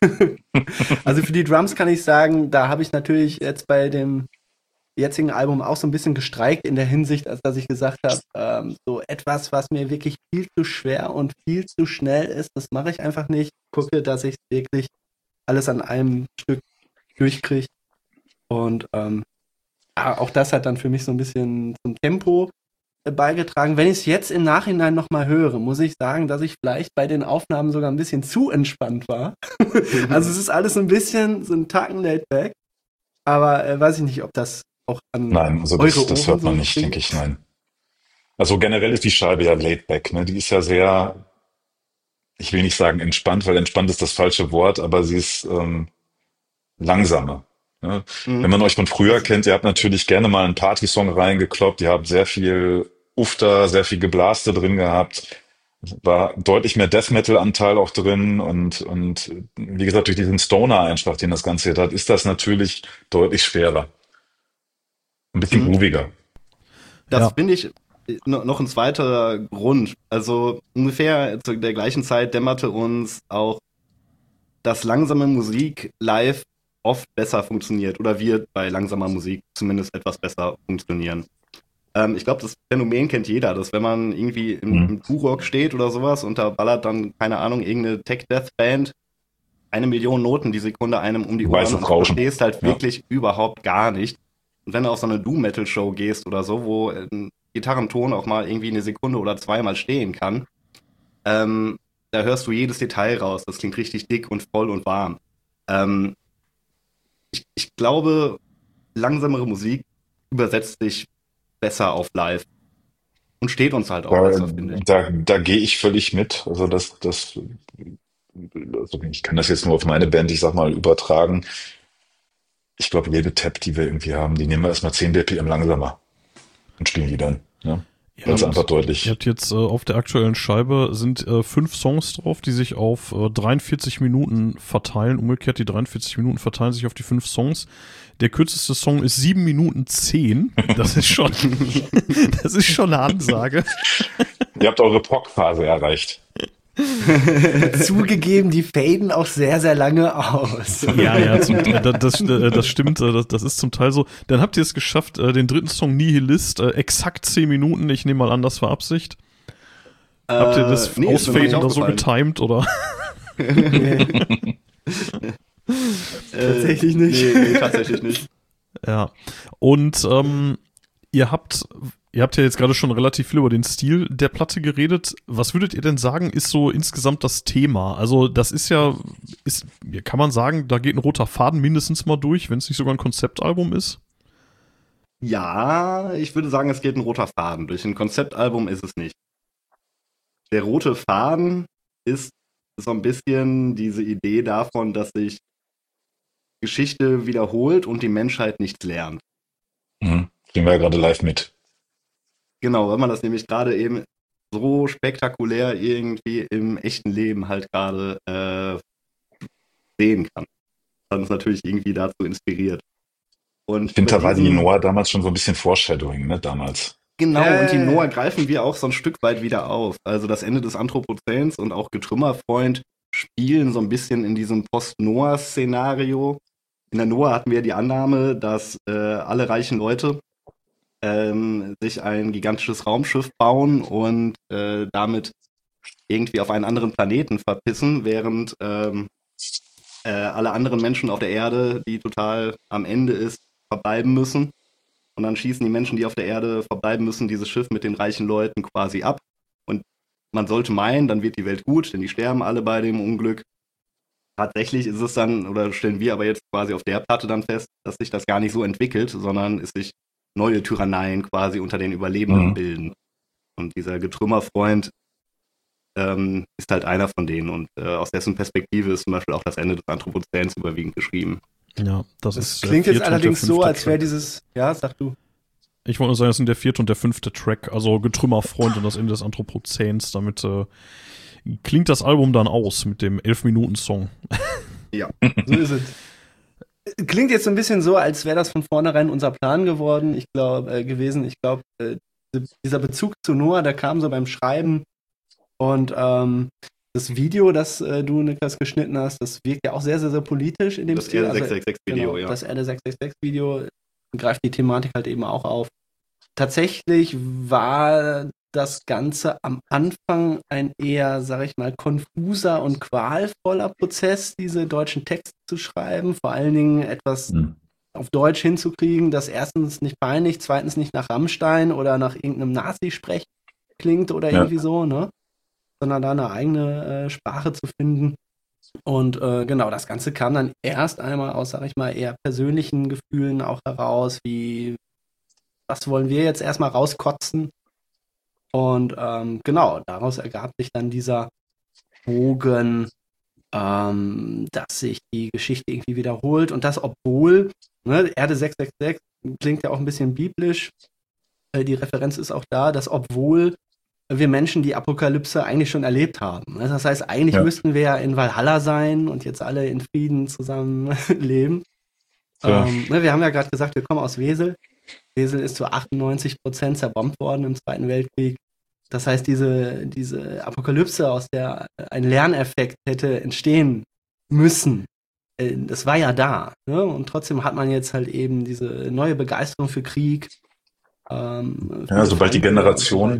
Also für die Drums kann ich sagen, da habe ich natürlich jetzt bei dem jetzigen Album auch so ein bisschen gestreikt in der Hinsicht, als dass ich gesagt habe, so etwas, was mir wirklich viel zu schwer und viel zu schnell ist, das mache ich einfach nicht. Gucke, dass ich wirklich alles an einem Stück durchkriege. Und auch das hat dann für mich so ein bisschen zum Tempo beigetragen. Wenn ich es jetzt im Nachhinein nochmal höre, muss ich sagen, dass ich vielleicht bei den Aufnahmen sogar ein bisschen zu entspannt war. Also es ist alles so ein bisschen so ein Tacken laid back. Aber weiß ich nicht, ob das auch an Nein, also das hört man nicht, denke ich, nein. Also generell ist die Scheibe ja laid back, ne? Die ist ja sehr, ich will nicht sagen entspannt, weil entspannt ist das falsche Wort, aber sie ist langsamer. Ne? Wenn man euch von früher kennt, ihr habt natürlich gerne mal einen Partysong reingekloppt, ihr habt sehr viel Ufter, sehr viel Geblaste drin gehabt, war deutlich mehr Death Metal Anteil auch drin und wie gesagt, durch diesen Stoner-Einschlag, den das Ganze hat, ist das natürlich deutlich schwerer. Ein bisschen grooviger. Das finde ich noch ein zweiter Grund. Also ungefähr zu der gleichen Zeit dämmerte uns auch, dass langsame Musik live oft besser funktioniert oder wird bei langsamer Musik zumindest etwas besser funktionieren. Ich glaube, das Phänomen kennt jeder, dass wenn man irgendwie im Turok steht oder sowas und da ballert dann, keine Ahnung, irgendeine Tech-Death-Band 1 Million Noten die Sekunde einem um die Ohren und du verstehst halt wirklich überhaupt gar nicht. Und wenn du auf so eine Doom-Metal-Show gehst oder so, wo ein Gitarrenton auch mal irgendwie eine Sekunde oder zweimal stehen kann, da hörst du jedes Detail raus. Das klingt richtig dick und voll und warm. Ich glaube, langsamere Musik übersetzt sich besser auf live und steht uns halt auch besser, finde ich. Da gehe ich völlig mit. Also also ich kann das jetzt nur auf meine Band, ich sag mal, übertragen. Ich glaube, jede Tab, die wir irgendwie haben, die nehmen wir erstmal 10 BPM langsamer und spielen die dann. Ja? Ja, Ganz einfach deutlich. Ihr habt jetzt auf der aktuellen Scheibe sind 5 Songs drauf, die sich auf 43 Minuten verteilen. Umgekehrt, die 43 Minuten verteilen sich auf die 5 Songs. Der kürzeste Song ist 7 Minuten 10. Das ist schon, das ist schon eine Ansage. Ihr habt eure POC-Phase erreicht. Zugegeben, die faden auch sehr, sehr lange aus. Ja, das stimmt, das ist zum Teil so. Dann habt ihr es geschafft, den dritten Song Nihilist, exakt 10 Minuten, ich nehme mal an, das war Absicht. Habt ihr das Ausfaden da so getimed, oder? Tatsächlich nicht. Nee, tatsächlich nicht. Ja, und ihr habt ja jetzt gerade schon relativ viel über den Stil der Platte geredet. Was würdet ihr denn sagen, ist so insgesamt das Thema? Also das ist kann man sagen, da geht ein roter Faden mindestens mal durch, wenn es nicht sogar ein Konzeptalbum ist? Ja, ich würde sagen, es geht ein roter Faden. Durch ein Konzeptalbum ist es nicht. Der rote Faden ist so ein bisschen diese Idee davon, dass sich Geschichte wiederholt und die Menschheit nichts lernt. Kriegen wir ja gerade live mit. Genau, wenn man das nämlich gerade eben so spektakulär irgendwie im echten Leben halt gerade sehen kann. Dann ist natürlich irgendwie dazu inspiriert. Und Ich finde, da war die Noah damals schon so ein bisschen Foreshadowing, ne, damals. Genau, und die Noah greifen wir auch so ein Stück weit wieder auf. Also das Ende des Anthropozäns und auch Getrümmerfreund spielen so ein bisschen in diesem Post-Noah-Szenario. In der Noah hatten wir die Annahme, dass alle reichen Leute sich ein gigantisches Raumschiff bauen und damit irgendwie auf einen anderen Planeten verpissen, während alle anderen Menschen auf der Erde, die total am Ende ist, verbleiben müssen. Und dann schießen die Menschen, die auf der Erde verbleiben müssen, dieses Schiff mit den reichen Leuten quasi ab. Und man sollte meinen, dann wird die Welt gut, denn die sterben alle bei dem Unglück. Tatsächlich ist es dann, oder stellen wir aber jetzt quasi auf der Platte dann fest, dass sich das gar nicht so entwickelt, sondern es sich neue Tyranneien quasi unter den Überlebenden bilden. Und dieser Getrümmerfreund ist halt einer von denen. Und aus dessen Perspektive ist zum Beispiel auch das Ende des Anthropozäns überwiegend geschrieben. Ja, das klingt jetzt allerdings so, als wäre dieses, ja, sag du. Ich wollte nur sagen, das sind der 4. und der 5. Track, also Getrümmerfreund und das Ende des Anthropozäns. Damit klingt das Album dann aus mit dem 11-Minuten-Song. Ja, so ist es. Klingt jetzt so ein bisschen so, als wäre das von vornherein unser Plan geworden. Ich glaube, dieser Bezug zu Noah, der kam so beim Schreiben. Und das Video, das du, Niklas, geschnitten hast, das wirkt ja auch sehr, sehr, sehr politisch in dem Stil. Das Erde-666-Video, genau, ja. Das Erde-666-Video greift die Thematik halt eben auch auf. Tatsächlich war das Ganze am Anfang ein eher, sag ich mal, konfuser und qualvoller Prozess, diese deutschen Texte zu schreiben. Vor allen Dingen etwas auf Deutsch hinzukriegen, das erstens nicht peinlich, zweitens nicht nach Rammstein oder nach irgendeinem Nazi-Sprech klingt oder irgendwie so, ne? Sondern da eine eigene Sprache zu finden. Und genau, das Ganze kam dann erst einmal aus, sag ich mal, eher persönlichen Gefühlen auch heraus, wie, was wollen wir jetzt erstmal rauskotzen? Und genau, daraus ergab sich dann dieser Bogen, dass sich die Geschichte irgendwie wiederholt und das, obwohl, ne, Erde 666 klingt ja auch ein bisschen biblisch, die Referenz ist auch da, dass obwohl wir Menschen die Apokalypse eigentlich schon erlebt haben. Das heißt, eigentlich müssten wir ja in Valhalla sein und jetzt alle in Frieden zusammen leben. Ja. Wir haben ja gerade gesagt, wir kommen aus Wesel. Wesel ist zu 98% zerbombt worden im Zweiten Weltkrieg. Das heißt, diese Apokalypse, aus der ein Lerneffekt hätte entstehen müssen, das war ja da. Ne? Und trotzdem hat man jetzt halt eben diese neue Begeisterung für Krieg. Sobald die Generation,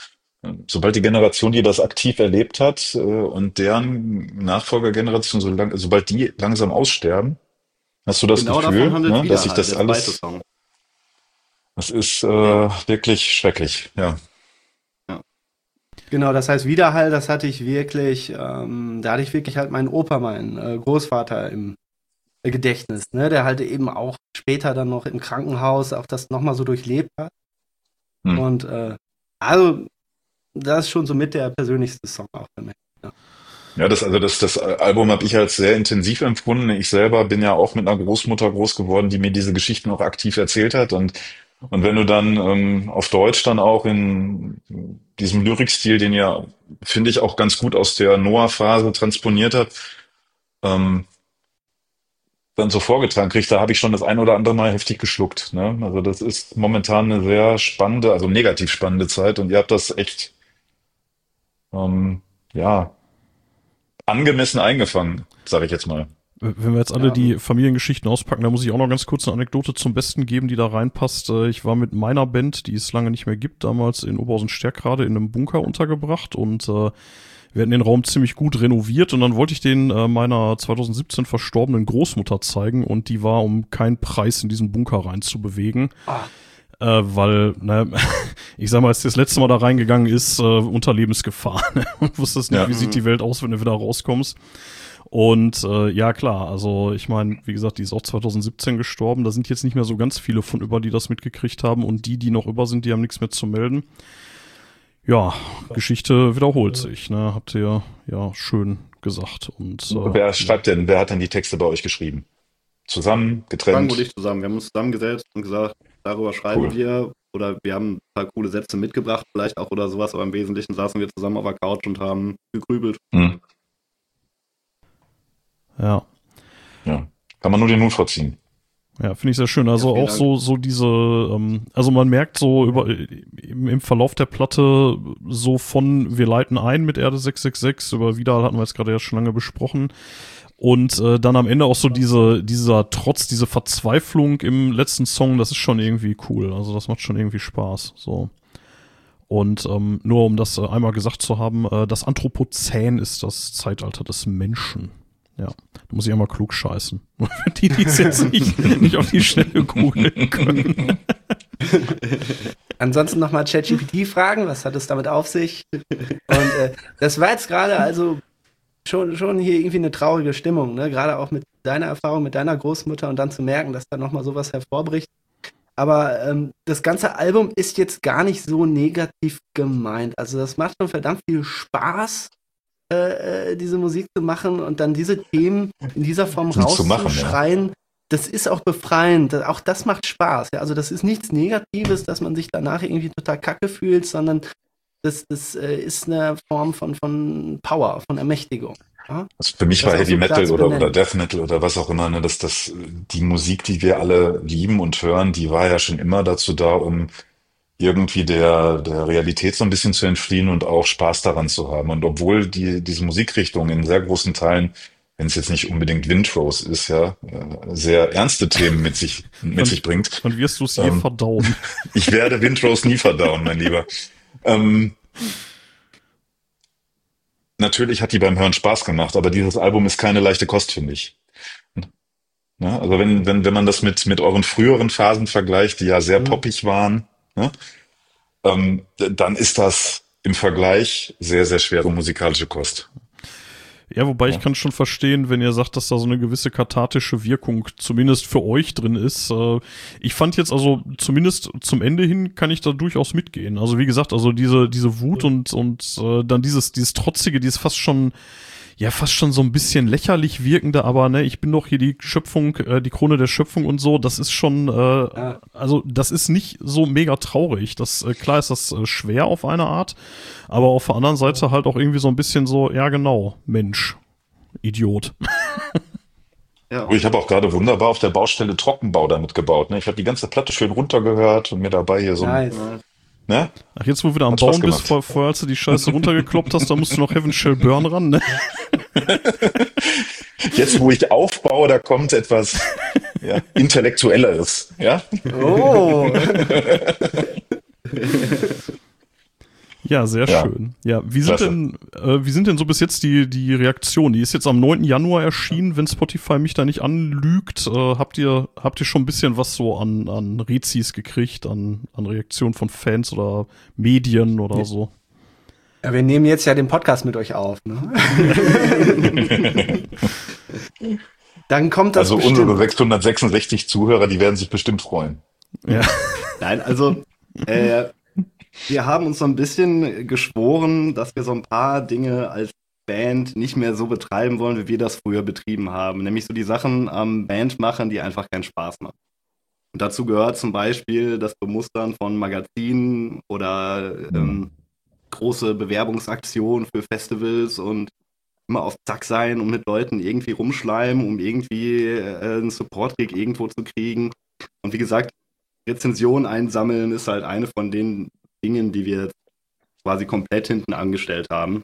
die das aktiv erlebt hat und deren Nachfolgergeneration, sobald die langsam aussterben, hast du das genau Gefühl, davon dass sich das der alles... zweite Song. Das ist wirklich schrecklich, ja. Genau, das heißt Widerhall, das hatte ich wirklich, da hatte ich wirklich halt meinen Opa, meinen Großvater im Gedächtnis, ne, der halt eben auch später dann noch im Krankenhaus auch das nochmal so durchlebt hat. Und also das ist schon so mit der persönlichste Song auch für mich. Ja. Ja, das Album habe ich als sehr intensiv empfunden. Ich selber bin ja auch mit einer Großmutter groß geworden, die mir diese Geschichten auch aktiv erzählt hat. Und wenn du dann auf Deutsch dann auch in diesem Lyrikstil, den ja, finde ich, auch ganz gut aus der Noah-Phase transponiert hat, dann so vorgetragen kriegt, da habe ich schon das ein oder andere Mal heftig geschluckt. Ne? Also das ist momentan eine sehr spannende, also negativ spannende Zeit. Und ihr habt das echt, angemessen eingefangen, sage ich jetzt mal. Wenn wir jetzt alle die Familiengeschichten auspacken, da muss ich auch noch ganz kurz eine Anekdote zum Besten geben, die da reinpasst. Ich war mit meiner Band, die es lange nicht mehr gibt, damals in Oberhausen-Stärkrade in einem Bunker untergebracht und wir hatten den Raum ziemlich gut renoviert und dann wollte ich den meiner 2017 verstorbenen Großmutter zeigen und die war um keinen Preis in diesen Bunker reinzubewegen. Weil, ich sag mal, als das letzte Mal da reingegangen ist, unter Lebensgefahr. Und wusstest nicht, wie sieht die Welt aus, wenn du wieder rauskommst. Und ja, klar, also ich meine, wie gesagt, die ist auch 2017 gestorben. Da sind jetzt nicht mehr so ganz viele von über, die das mitgekriegt haben. Und die noch über sind, die haben nichts mehr zu melden. Ja, Geschichte wiederholt sich, ne? Habt ihr ja schön gesagt. Und wer hat denn die Texte bei euch geschrieben? Zusammen, getrennt? Frank und ich zusammen. Wir haben uns zusammengesetzt und gesagt, darüber schreiben wir. Oder wir haben ein paar coole Sätze mitgebracht, vielleicht auch oder sowas, aber im Wesentlichen saßen wir zusammen auf der Couch und haben gegrübelt. Ja. Kann man nur den Hut vorziehen. Ja, finde ich sehr schön. Also auch so diese, also man merkt so im Verlauf der Platte so von wir leiten ein mit Erde 666, über Widerhall hatten wir jetzt gerade ja schon lange besprochen. Und dann am Ende auch so dieser Trotz, diese Verzweiflung im letzten Song, das ist schon irgendwie cool. Also das macht schon irgendwie Spaß. So. Und nur um das einmal gesagt zu haben, das Anthropozän ist das Zeitalter des Menschen. Ja, da muss ich einmal klug scheißen. Die es jetzt nicht auf die Schnelle googeln können. Ansonsten nochmal ChatGPT fragen, was hat es damit auf sich? Und das war jetzt gerade also schon hier irgendwie eine traurige Stimmung, ne? Gerade auch mit deiner Erfahrung, mit deiner Großmutter und dann zu merken, dass da nochmal sowas hervorbricht. Aber das ganze Album ist jetzt gar nicht so negativ gemeint. Also das macht schon verdammt viel Spaß, diese Musik zu machen und dann diese Themen in dieser Form rauszuschreien. Das ist auch befreiend. Auch das macht Spaß. Ja? Also das ist nichts Negatives, dass man sich danach irgendwie total kacke fühlt, sondern das ist eine Form von Power, von Ermächtigung. Ja? Also für mich Das war auch Heavy so klar Metal zu oder benennen. Death Metal oder was auch immer, ne, dass die Musik, die wir alle lieben und hören, die war ja schon immer dazu da, um irgendwie der Realität so ein bisschen zu entfliehen und auch Spaß daran zu haben. Und obwohl diese Musikrichtung in sehr großen Teilen, wenn es jetzt nicht unbedingt Windrose ist, ja, sehr ernste Themen mit sich bringt. Dann wirst du es je verdauen. Ich werde Windrose nie verdauen, mein Lieber. Natürlich hat die beim Hören Spaß gemacht, aber dieses Album ist keine leichte Kost, finde ich. Ne? Also wenn man das mit euren früheren Phasen vergleicht, die ja sehr poppig waren, ne? Dann ist das im Vergleich sehr, sehr schwere musikalische Kost. Ja, wobei ich kann schon verstehen, wenn ihr sagt, dass da so eine gewisse kathartische Wirkung zumindest für euch drin ist. Ich fand jetzt also zumindest zum Ende hin kann ich da durchaus mitgehen. Also wie gesagt, also diese Wut und dann dieses Trotzige, dieses fast schon so ein bisschen lächerlich wirkende, aber ne, ich bin doch hier die Schöpfung, die Krone der Schöpfung und so, das ist schon, also das ist nicht so mega traurig. Klar ist das schwer auf eine Art, aber auf der anderen Seite halt auch irgendwie so ein bisschen so, ja genau, Mensch, Idiot. Ja. Ich habe auch gerade wunderbar auf der Baustelle Trockenbau damit gebaut. Ne? Ich habe die ganze Platte schön runtergehört und mir dabei hier so ein, Nice. ne? Ach, jetzt wo du wieder am Hat Spaß Bauen bist, gemacht. vorher als du die Scheiße runtergekloppt hast, da musst du noch Heaven Shall Burn ran, ne? Jetzt, wo ich aufbaue, da kommt etwas Intellektuelleres. Ja? Oh. Ja, sehr Ja. schön. Ja, wie Klasse. sind denn so bis jetzt die Reaktionen? Die ist jetzt am 9. Januar erschienen, wenn Spotify mich da nicht anlügt. Habt ihr schon ein bisschen was so an Rezis gekriegt, an Reaktionen von Fans oder Medien oder so? Ja, wir nehmen jetzt ja den Podcast mit euch auf. Ne? Dann kommt das Also bestimmt. unsere 666 Zuhörer, die werden sich bestimmt freuen. Ja. Nein, also wir haben uns so ein bisschen geschworen, dass wir so ein paar Dinge als Band nicht mehr so betreiben wollen, wie wir das früher betrieben haben. Nämlich so die Sachen am Band machen, die einfach keinen Spaß machen. Und dazu gehört zum Beispiel das Bemustern von Magazinen oder große Bewerbungsaktionen für Festivals und immer auf Zack sein und mit Leuten irgendwie rumschleimen, um irgendwie einen Support-Gig irgendwo zu kriegen. Und wie gesagt, Rezensionen einsammeln ist halt eine von den Dingen, die wir quasi komplett hinten angestellt haben.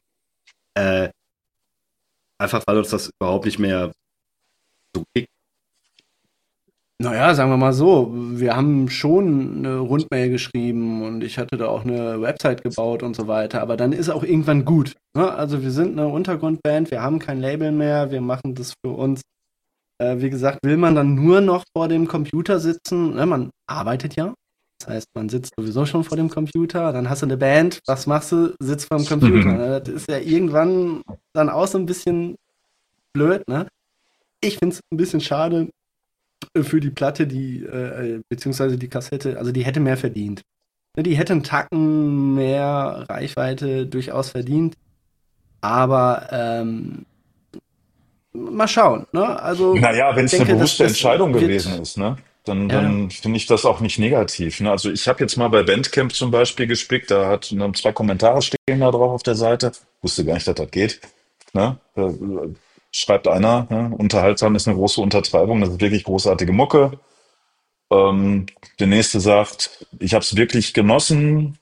Einfach weil uns das überhaupt nicht mehr so kickt. Naja, sagen wir mal so, wir haben schon eine Rundmail geschrieben und ich hatte da auch eine Website gebaut und so weiter, aber dann ist auch irgendwann gut. Ne? Also wir sind eine Untergrundband, wir haben kein Label mehr, wir machen das für uns. Wie gesagt, will man dann nur noch vor dem Computer sitzen? Ne? Man arbeitet ja. Das heißt, man sitzt sowieso schon vor dem Computer, dann hast du eine Band, was machst du? Sitzt vor dem Computer. Ne? Das ist ja irgendwann dann auch so ein bisschen blöd. Ne? Ich finde es ein bisschen schade für die Platte, beziehungsweise die Kassette, also die hätte mehr verdient. Ne, die hätte einen Tacken mehr Reichweite durchaus verdient, aber mal schauen. Ne? Also, Naja, wenn es ich eine denke, bewusste das Entscheidung wird- gewesen ist, ne? Dann finde ich das auch nicht negativ. Ne? Also ich habe jetzt mal bei Bandcamp zum Beispiel gespickt, da haben 2 Kommentare stehen da drauf auf der Seite. Wusste gar nicht, dass das geht. Ne? Da schreibt einer, ne? Unterhaltsam ist eine große Untertreibung, das ist wirklich großartige Mucke. Der nächste sagt, ich habe es wirklich genossen.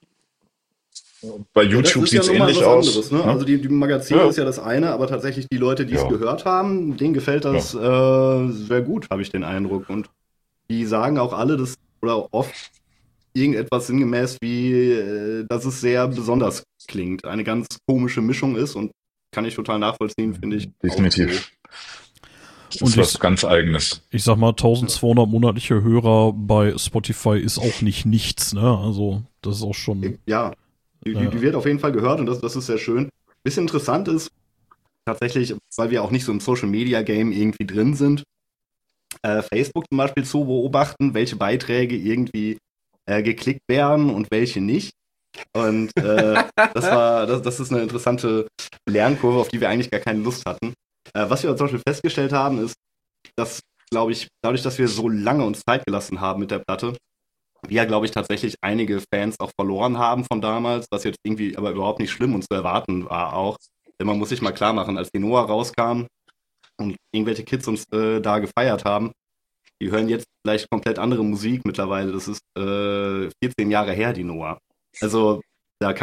Bei YouTube sieht es noch mal ähnlich was aus. anderes, ne? Ne? Also die Magazine Ja. ist ja das eine, aber tatsächlich die Leute, die es Ja. gehört haben, denen gefällt das sehr gut, habe ich den Eindruck. Und die sagen auch alle, dass oder oft irgendetwas sinngemäß wie, dass es sehr besonders klingt. Eine ganz komische Mischung ist und kann ich total nachvollziehen, finde ich. Definitiv. Das Und ist was ganz Eigenes. Ich sag mal, 1200 monatliche Hörer bei Spotify ist auch nicht nichts, ne? Also, das ist auch schon. Ja, die wird auf jeden Fall gehört und das ist sehr schön. Bisschen interessant ist, tatsächlich, weil wir auch nicht so im Social Media Game irgendwie drin sind, Facebook zum Beispiel zu beobachten, welche Beiträge irgendwie geklickt werden und welche nicht. Und das ist eine interessante Lernkurve, auf die wir eigentlich gar keine Lust hatten. Was wir zum Beispiel festgestellt haben, ist, dass, glaube ich, dadurch, dass wir so lange uns Zeit gelassen haben mit der Platte, wir, glaube ich, tatsächlich einige Fans auch verloren haben von damals, was jetzt irgendwie aber überhaupt nicht schlimm und zu erwarten war auch. Denn man muss sich mal klar machen, als die Noah rauskam und irgendwelche Kids uns da gefeiert haben, die hören jetzt vielleicht komplett andere Musik mittlerweile. Das ist 14 Jahre her, die Noah. Also da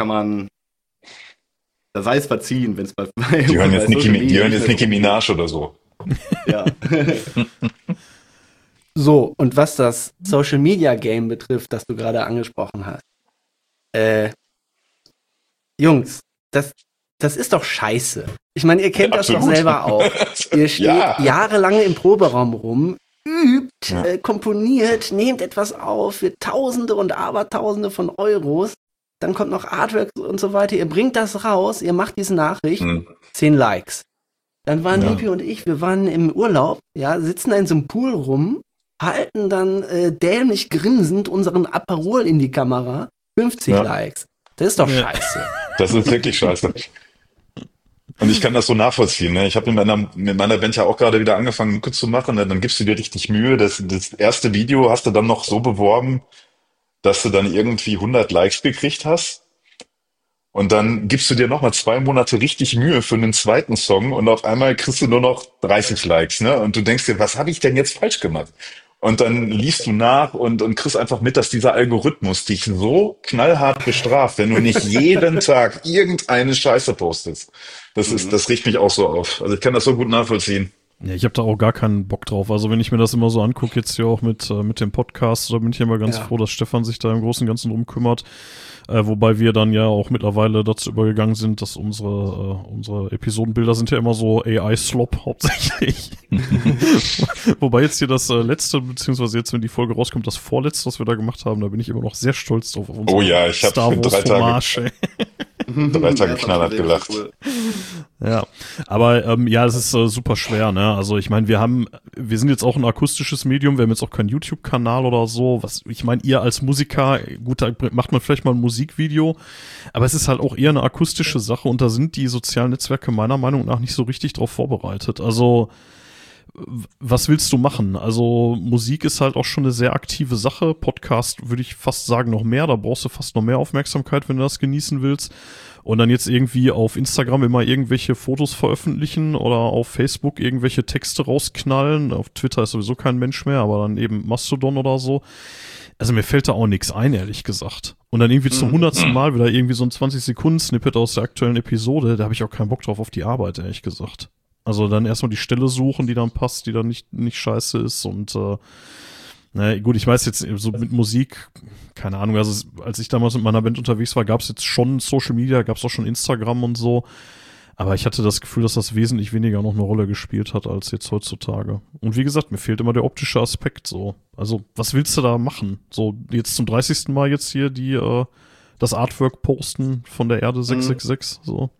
sei es verziehen, wenn es bei Die hören jetzt Nicki Minaj oder so. Ja. So, und was das Social Media Game betrifft, das du gerade angesprochen hast. Jungs, das ist doch scheiße. Ich meine, ihr kennt das doch selber auch. Ihr steht jahrelang im Proberaum rum, übt, komponiert, nehmt etwas auf für Tausende und Abertausende von Euros. Dann kommt noch Artwork und so weiter. Ihr bringt das raus, ihr macht diese Nachricht, 10 Likes. Dann waren Lipi und ich, wir waren im Urlaub, sitzen da in so einem Pool rum, halten dann dämlich grinsend unseren Aperol in die Kamera, 50 Likes. Das ist doch scheiße. Das ist wirklich scheiße. Und ich kann das so nachvollziehen. Ne? Ich habe mit meiner Band ja auch gerade wieder angefangen, Mucke zu machen. Ne? Dann gibst du dir richtig Mühe. Das erste Video hast du dann noch so beworben, dass du dann irgendwie 100 Likes gekriegt hast. Und dann gibst du dir nochmal 2 Monate richtig Mühe für einen zweiten Song und auf einmal kriegst du nur noch 30 Likes. Ne? Und du denkst dir, was habe ich denn jetzt falsch gemacht? Und dann liest du nach und kriegst einfach mit, dass dieser Algorithmus dich so knallhart bestraft, wenn du nicht jeden Tag irgendeine Scheiße postest. Das riecht mich auch so auf. Also ich kann das so gut nachvollziehen. Ja, ich habe da auch gar keinen Bock drauf. Also wenn ich mir das immer so angucke, jetzt hier auch mit dem Podcast, da bin ich immer ganz froh, dass Stefan sich da im Großen und Ganzen drum kümmert. Wobei wir dann ja auch mittlerweile dazu übergegangen sind, dass unsere Episodenbilder sind ja immer so AI-Slop hauptsächlich. Wobei jetzt hier das letzte, beziehungsweise jetzt, wenn die Folge rauskommt, das vorletzte, was wir da gemacht haben, da bin ich immer noch sehr stolz drauf. Auf unsere ich habe Star Wars 3 Tage knallhart gelacht. Ja, aber es ist super schwer, ne? Also ich meine, wir sind jetzt auch ein akustisches Medium, wir haben jetzt auch keinen YouTube-Kanal oder so. Ich meine, ihr als Musiker, gut, da macht man vielleicht mal ein Musikvideo, aber es ist halt auch eher eine akustische Sache und da sind die sozialen Netzwerke meiner Meinung nach nicht so richtig drauf vorbereitet. Also was willst du machen? Also Musik ist halt auch schon eine sehr aktive Sache. Podcast würde ich fast sagen noch mehr. Da brauchst du fast noch mehr Aufmerksamkeit, wenn du das genießen willst. Und dann jetzt irgendwie auf Instagram immer irgendwelche Fotos veröffentlichen oder auf Facebook irgendwelche Texte rausknallen. Auf Twitter ist sowieso kein Mensch mehr, aber dann eben Mastodon oder so. Also mir fällt da auch nichts ein, ehrlich gesagt. Und dann irgendwie zum 100. Mal wieder irgendwie so ein 20-Sekunden-Snippet aus der aktuellen Episode. Da habe ich auch keinen Bock drauf auf die Arbeit, ehrlich gesagt. Also dann erstmal die Stelle suchen, die dann passt, die dann nicht scheiße ist und gut, ich weiß jetzt so mit Musik, keine Ahnung, also als ich damals mit meiner Band unterwegs war, gab es jetzt schon Social Media, gab es auch schon Instagram und so, aber ich hatte das Gefühl, dass das wesentlich weniger noch eine Rolle gespielt hat als jetzt heutzutage. Und wie gesagt, mir fehlt immer der optische Aspekt so. Also was willst du da machen? So jetzt zum 30. Mal jetzt hier das Artwork posten von der Erde 666, so.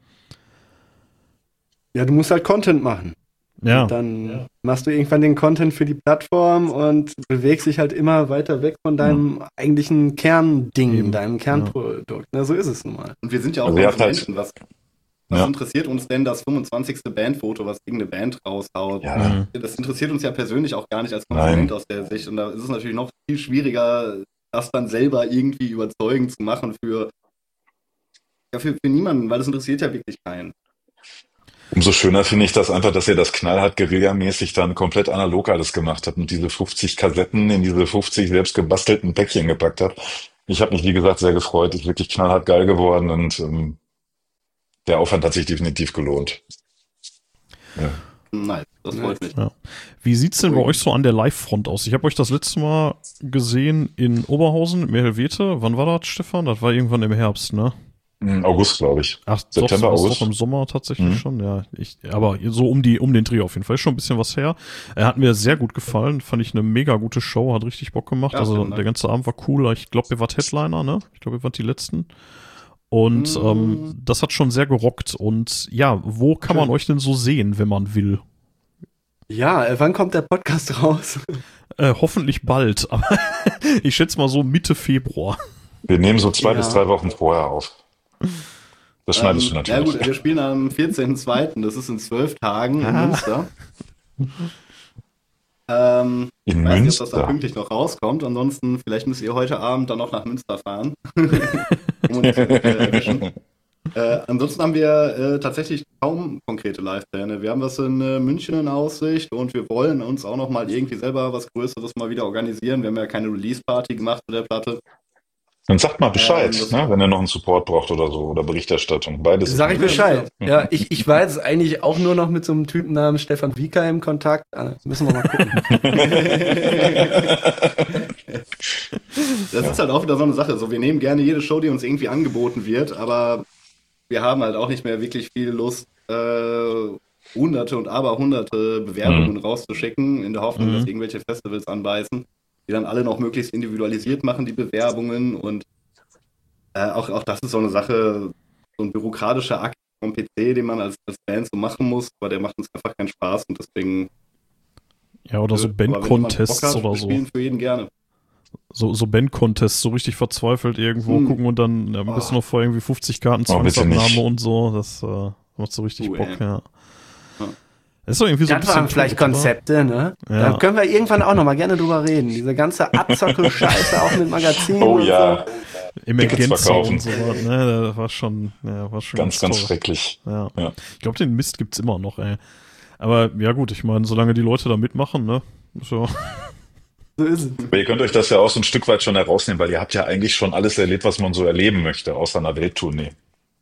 Ja, du musst halt Content machen. Ja. Und dann machst du irgendwann den Content für die Plattform und bewegst dich halt immer weiter weg von deinem eigentlichen Kernding, deinem Kernprodukt. Na, so ist es nun mal. Und wir sind ja auch Konsumenten. Was interessiert uns denn das 25. Bandfoto, was irgendeine Band raushaut? Ja. Das interessiert uns ja persönlich auch gar nicht als Konsument aus der Sicht. Und da ist es natürlich noch viel schwieriger, das dann selber irgendwie überzeugend zu machen für niemanden, weil das interessiert ja wirklich keinen. Umso schöner finde ich das einfach, dass ihr das knallhart guerillamäßig dann komplett analog alles gemacht habt und diese 50 Kassetten in diese 50 selbst gebastelten Päckchen gepackt habt. Ich habe mich, wie gesagt, sehr gefreut. Ist wirklich knallhart geil geworden und der Aufwand hat sich definitiv gelohnt. Ja. Nein, das freut mich. Ja. Wie sieht's denn bei euch so an der Live-Front aus? Ich habe euch das letzte Mal gesehen in Oberhausen, in Mehlwete. Wann war das, Stefan? Das war irgendwann im Herbst, ne? August, glaube ich. Ach, September, August. Doch im Sommer tatsächlich schon, ja. Aber so um den Dreh auf jeden Fall. Ist schon ein bisschen was her. Er hat mir sehr gut gefallen. Fand ich eine mega gute Show. Hat richtig Bock gemacht. Ja, also der ganze Abend war cool. Ich glaube, ihr wart Headliner, ne? Ich glaube, ihr wart die Letzten. Und das hat schon sehr gerockt. Und ja, wo kann man euch denn so sehen, wenn man will? Ja, wann kommt der Podcast raus? Hoffentlich bald, aber ich schätze mal so Mitte Februar. Wir nehmen so 2 bis 3 Wochen vorher auf. Das schneidest du natürlich. Ja gut, wir spielen am 14.02., das ist in 12 Tagen in Münster. In weiß Münster? nicht, ob das dann pünktlich noch rauskommt. Ansonsten, vielleicht müsst ihr heute Abend dann noch nach Münster fahren. Um uns zu erwischen. Ansonsten haben wir tatsächlich kaum konkrete Live-Pläne. Wir haben was in München in Aussicht und wir wollen uns auch noch mal irgendwie selber was Größeres mal wieder organisieren. Wir haben ja keine Release-Party gemacht mit der Platte. Dann sagt mal Bescheid, ne, wenn ihr noch einen Support braucht oder so, oder Berichterstattung. Beides. Sag ich Bescheid. Ja, ich war jetzt eigentlich auch nur noch mit so einem Typen namens Stefan Wieker im Kontakt. Müssen wir mal gucken. Das ist halt auch wieder so eine Sache. So, wir nehmen gerne jede Show, die uns irgendwie angeboten wird, aber wir haben halt auch nicht mehr wirklich viel Lust, hunderte und aberhunderte Bewerbungen rauszuschicken, in der Hoffnung, dass irgendwelche Festivals anbeißen, die dann alle noch möglichst individualisiert machen, die Bewerbungen. Und auch das ist so eine Sache, so ein bürokratischer Akt vom PC, den man als Band so machen muss, aber der macht uns einfach keinen Spaß und deswegen. Ja, oder so Band-Contests oder so. Spielen für jeden gerne. So Band-Contests, so richtig verzweifelt irgendwo gucken und dann am besten noch vor irgendwie 50 Karten Zwangsabnahme und so. Das macht so richtig Bock, ja. Das ist doch irgendwie so ein Das bisschen waren vielleicht tot, Konzepte, ne? Ja. Da können wir irgendwann auch noch mal gerne drüber reden. Diese ganze Abzocke-Scheiße auch mit Magazinen Oh und ja. so. Emergenza verkaufen. und so was, ne? Das war schon Ganz toll. schrecklich. Ja. Ja. Ich glaube, den Mist gibt's immer noch, ey. Aber ja gut, ich meine, solange die Leute da mitmachen, ne? So. So ist es. Aber ihr könnt euch das ja auch so ein Stück weit schon herausnehmen, weil ihr habt ja eigentlich schon alles erlebt, was man so erleben möchte, außer einer Welttournee.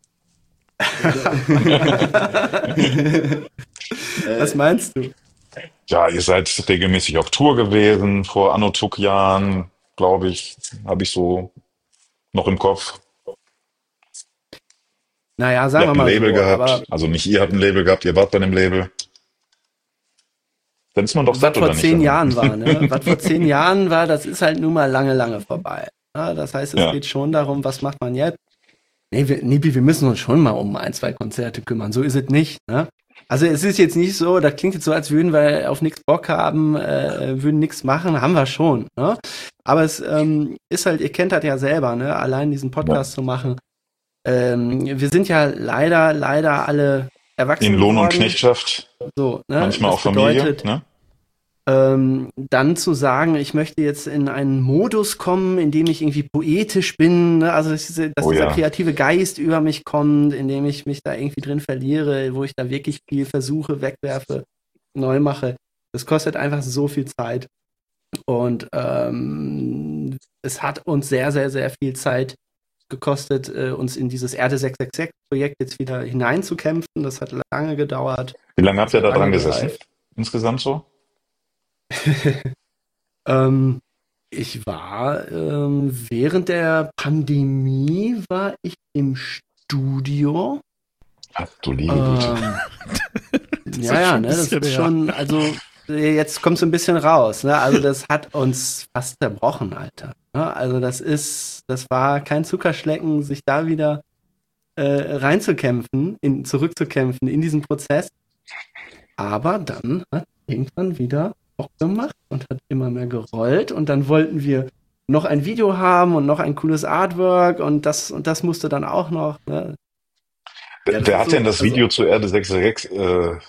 Was meinst du? Ja, ihr seid regelmäßig auf Tour gewesen, vor anno Tuck Jahren, glaube ich, habe ich so noch im Kopf. Naja, Ihr sagen wir habt ein mal Label so, gehabt, aber also nicht ihr habt ein Label gehabt, ihr wart bei dem Label. Dann ist man doch was satt, vor oder nicht? 10 Jahren war, ne? Was vor 10 Jahren war, das ist halt nun mal lange, lange vorbei. Ja, das heißt, es Ja. geht schon darum, was macht man jetzt? Nee, wir müssen uns schon mal um 1, 2 Konzerte kümmern. So ist es nicht, ne? Also es ist jetzt nicht so, das klingt jetzt so, als würden wir auf nichts Bock haben, würden nichts machen, haben wir schon, ne? Aber es ist halt, ihr kennt das ja selber, ne? Allein diesen Podcast zu machen. Wir sind ja leider alle erwachsen In Lohn und geworden. Knechtschaft, So, ne? manchmal Das auch Familie. bedeutet, Ne? dann zu sagen, ich möchte jetzt in einen Modus kommen, in dem ich irgendwie poetisch bin, ne? Also dass dieser kreative Geist über mich kommt, in dem ich mich da irgendwie drin verliere, wo ich da wirklich viel versuche, wegwerfe, neu mache. Das kostet einfach so viel Zeit. Und es hat uns sehr, sehr, sehr viel Zeit gekostet, uns in dieses Erde 666-Projekt jetzt wieder hineinzukämpfen. Das hat lange gedauert. Wie lange habt ihr da dran Lange gesessen? gereift. Insgesamt so? Ich war während der Pandemie war ich im Studio. Ach du liebe Güte. Ja, ne, das ist schon, also jetzt kommt so ein bisschen raus, ne? Also das hat uns fast zerbrochen, Alter. Ne? Also das war kein Zuckerschlecken, sich da wieder zurückzukämpfen in diesen Prozess. Aber dann hat irgendwann wieder Bock gemacht und hat immer mehr gerollt und dann wollten wir noch ein Video haben und noch ein cooles Artwork und das musste dann auch noch. Ne? Wer hat denn das Video zu Erde 666?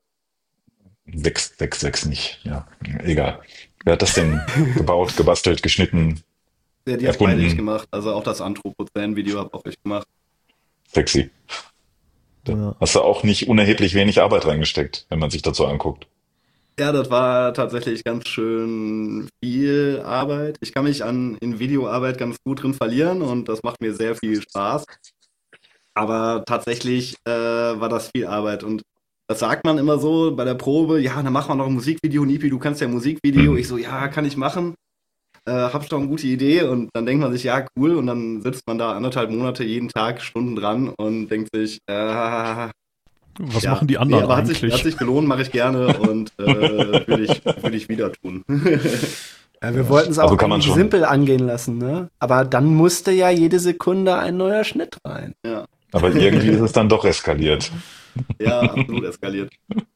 666 nicht, ja, egal. Wer hat das denn gebaut, gebastelt, geschnitten? Ja, die hat beide nicht gemacht. Also auch das Anthropozän-Video habe auch ich gemacht. Sexy. Da Ja. hast du auch nicht unerheblich wenig Arbeit reingesteckt, wenn man sich dazu anguckt. Ja, das war tatsächlich ganz schön viel Arbeit. Ich kann mich in Videoarbeit ganz gut drin verlieren und das macht mir sehr viel Spaß. Aber tatsächlich war das viel Arbeit und das sagt man immer so bei der Probe, ja, dann machen wir noch ein Musikvideo, Nipi, du kannst ja ein Musikvideo. Ich so, ja, kann ich machen. Hab schon eine gute Idee und dann denkt man sich, ja, cool und dann sitzt man da 1,5 Monate jeden Tag Stunden dran und denkt sich, Was machen die anderen aber eigentlich? hat sich gelohnt, mache ich gerne und will ich wieder tun. Ja, wir wollten es auch irgendwie simpel angehen lassen, ne? Aber dann musste ja jede Sekunde ein neuer Schnitt rein. Ja. Aber irgendwie ist es dann doch eskaliert. Ja, absolut eskaliert.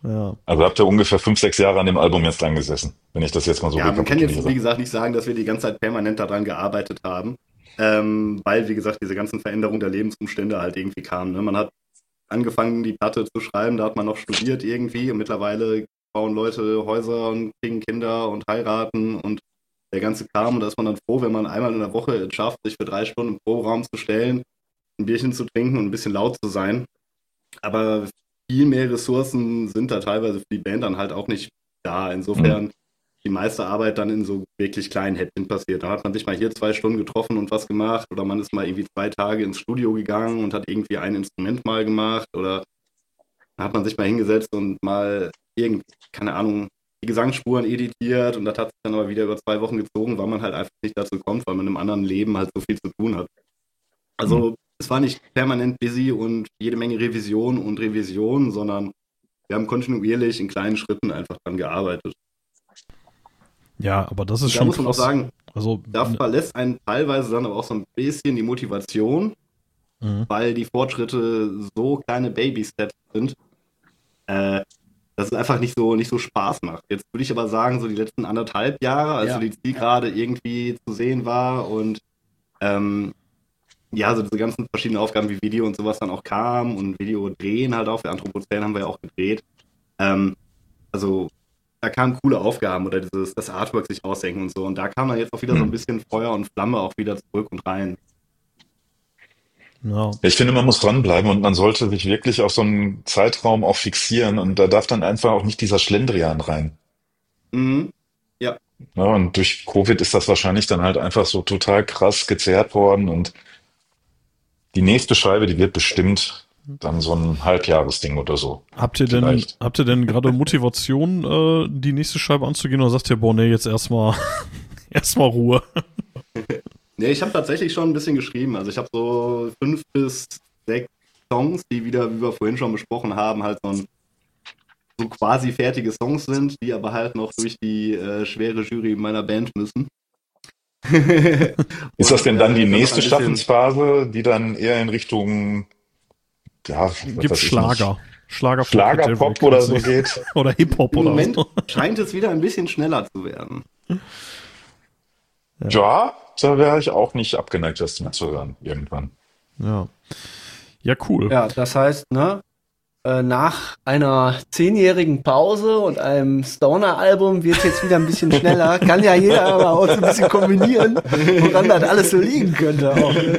Ja. Also habt ihr ungefähr 5, 6 Jahre an dem Album jetzt dran gesessen, wenn ich das jetzt mal so Ja, man kann jetzt, rekapituliere. wie gesagt, nicht sagen, dass wir die ganze Zeit permanent daran gearbeitet haben, weil, wie gesagt, diese ganzen Veränderungen der Lebensumstände halt irgendwie kamen. Ne? Man hat angefangen, die Platte zu schreiben, da hat man noch studiert irgendwie und mittlerweile bauen Leute Häuser und kriegen Kinder und heiraten und der ganze Kram. Und da ist man dann froh, wenn man einmal in der Woche es schafft, sich für 3 Stunden im Proberaum zu stellen, ein Bierchen zu trinken und ein bisschen laut zu sein. Aber viel mehr Ressourcen sind da teilweise für die Band dann halt auch nicht da. Insofern die meiste Arbeit dann in so wirklich kleinen Häppchen passiert. Da hat man sich mal hier 2 Stunden getroffen und was gemacht oder man ist mal irgendwie 2 Tage ins Studio gegangen und hat irgendwie ein Instrument mal gemacht oder da hat man sich mal hingesetzt und mal keine Ahnung, die Gesangsspuren editiert und das hat sich dann aber wieder über 2 Wochen gezogen, weil man halt einfach nicht dazu kommt, weil man im anderen Leben halt so viel zu tun hat. Also es war nicht permanent busy und jede Menge Revision, sondern wir haben kontinuierlich in kleinen Schritten einfach dran gearbeitet. Ja, aber das ist Da schon muss man auch krass. sagen, Also, da verlässt einen teilweise dann aber auch so ein bisschen die Motivation, weil die Fortschritte so kleine Baby-Steps sind, dass es einfach nicht so Spaß macht. Jetzt würde ich aber sagen, so die letzten 1,5 Jahre, als so die Zielgerade irgendwie zu sehen war und so diese ganzen verschiedenen Aufgaben wie Video und sowas dann auch kamen und Video drehen halt auch, für Anthropozän haben wir ja auch gedreht. Also da kamen coole Aufgaben oder das Artwork sich ausdenken und so und da kam dann jetzt auch wieder so ein bisschen Feuer und Flamme auch wieder zurück und rein. ja. Ich finde, man muss dranbleiben und man sollte sich wirklich auf so einen Zeitraum auch fixieren und da darf dann einfach auch nicht dieser Schlendrian rein. Mhm. Ja. Ja, und durch Covid ist das wahrscheinlich dann halt einfach so total krass gezerrt worden und die nächste Scheibe, die wird bestimmt dann so ein Halbjahresding oder so. Habt ihr Vielleicht. denn gerade Motivation, die nächste Scheibe anzugehen, oder sagt ihr, boah, nee, jetzt erstmal Ruhe? Nee, ich habe tatsächlich schon ein bisschen geschrieben. Also ich habe so 5 bis 6 Songs, die wieder, wie wir vorhin schon besprochen haben, halt so quasi fertige Songs sind, die aber halt noch durch die schwere Jury meiner Band müssen. Ist das denn dann die noch ein nächste bisschen- Schaffensphase, die dann eher in Richtung, ja, was Gibt weiß ich Schlager. nicht, Schlagerpop oder so geht? Oder Hip-Hop Im oder Moment so. scheint es wieder ein bisschen schneller zu werden. Ja, da wäre ich auch nicht abgeneigt, das mal zu hören, irgendwann. Ja. Ja, cool. Ja, das heißt, nach einer 10-jährigen Pause und einem Stoner-Album wird es jetzt wieder ein bisschen schneller. Kann ja jeder aber auch so ein bisschen kombinieren, woran das alles so liegen könnte. Auch, ne?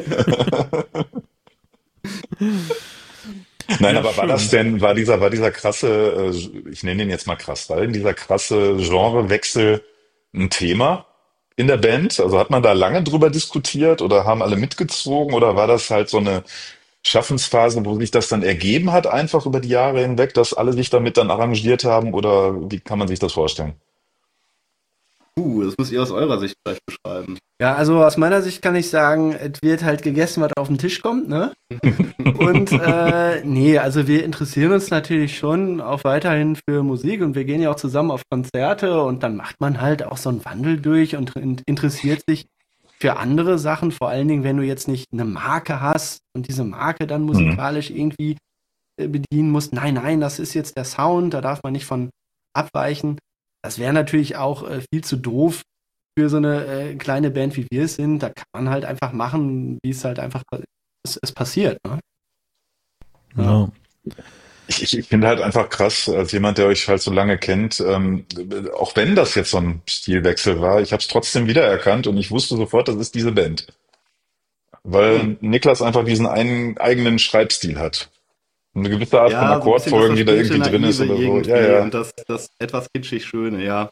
Nein, Ja, aber schön. war dieser krasse, ich nenne den jetzt mal krass, war denn dieser krasse Genrewechsel ein Thema in der Band? Also hat man da lange drüber diskutiert oder haben alle mitgezogen oder war das halt so eine Schaffensphase, wo sich das dann ergeben hat, einfach über die Jahre hinweg, dass alle sich damit dann arrangiert haben oder wie kann man sich das vorstellen? Das müsst ihr aus eurer Sicht vielleicht beschreiben. Ja, also aus meiner Sicht kann ich sagen, es wird halt gegessen, was auf den Tisch kommt, ne? Und nee, also wir interessieren uns natürlich schon auch weiterhin für Musik und wir gehen ja auch zusammen auf Konzerte und dann macht man halt auch so einen Wandel durch und interessiert sich für andere Sachen, vor allen Dingen, wenn du jetzt nicht eine Marke hast und diese Marke dann musikalisch irgendwie bedienen musst. Nein, das ist jetzt der Sound, da darf man nicht von abweichen. Das wäre natürlich auch viel zu doof für so eine kleine Band, wie wir es sind. Da kann man halt einfach machen, wie es halt einfach es passiert. Ne? Ja. Ich finde halt einfach krass, als jemand, der euch halt so lange kennt, auch wenn das jetzt so ein Stilwechsel war, ich habe es trotzdem wiedererkannt und ich wusste sofort, das ist diese Band. Weil Niklas einfach diesen einen eigenen Schreibstil hat. Eine gewisse Art von Ja, so ein bisschen Akkordfolgen, das die da irgendwie verspielte, drin ist Naive oder so. irgendwie Ja, ja. und das etwas kitschig Schöne, ja.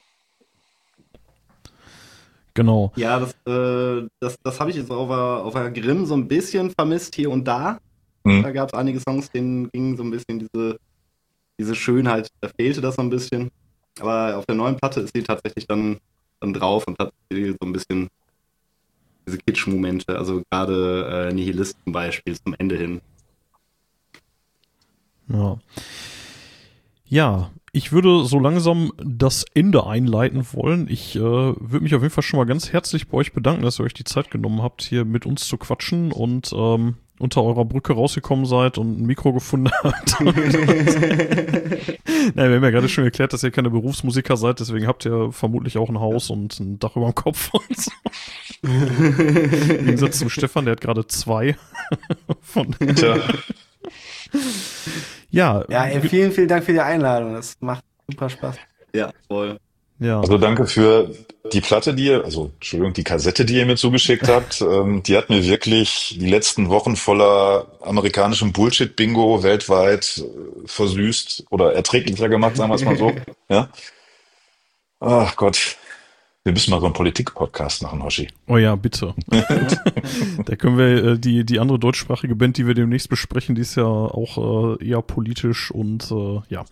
Genau. Ja, das habe ich jetzt auf der Grimm so ein bisschen vermisst hier und da. Da gab es einige Songs, denen ging so ein bisschen diese Schönheit, da fehlte das so ein bisschen. Aber auf der neuen Platte ist sie tatsächlich dann drauf und hat so ein bisschen diese Kitsch-Momente, also gerade Nihilist zum Beispiel zum Ende hin. Ja. Ja, ich würde so langsam das Ende einleiten wollen. Ich würde mich auf jeden Fall schon mal ganz herzlich bei euch bedanken, dass ihr euch die Zeit genommen habt, hier mit uns zu quatschen und unter eurer Brücke rausgekommen seid und ein Mikro gefunden habt. Nein, wir haben ja gerade schon erklärt, dass ihr keine Berufsmusiker seid, deswegen habt ihr vermutlich auch ein Haus und ein Dach über dem Kopf und so. Im Gegensatz zum Stefan, der hat gerade 2. Tja. Ja, vielen, vielen Dank für die Einladung. Das macht super Spaß. Ja, voll. Ja. Also danke für die Platte, die Kassette, die ihr mir zugeschickt habt. Die hat mir wirklich die letzten Wochen voller amerikanischem Bullshit-Bingo weltweit versüßt oder erträglicher gemacht, sagen wir es mal so. Ja. Ach Gott. Wir müssen mal so einen Politik-Podcast machen, Hoshi. Oh ja, bitte. Da können wir die andere deutschsprachige Band, die wir demnächst besprechen, die ist ja auch eher politisch und ja.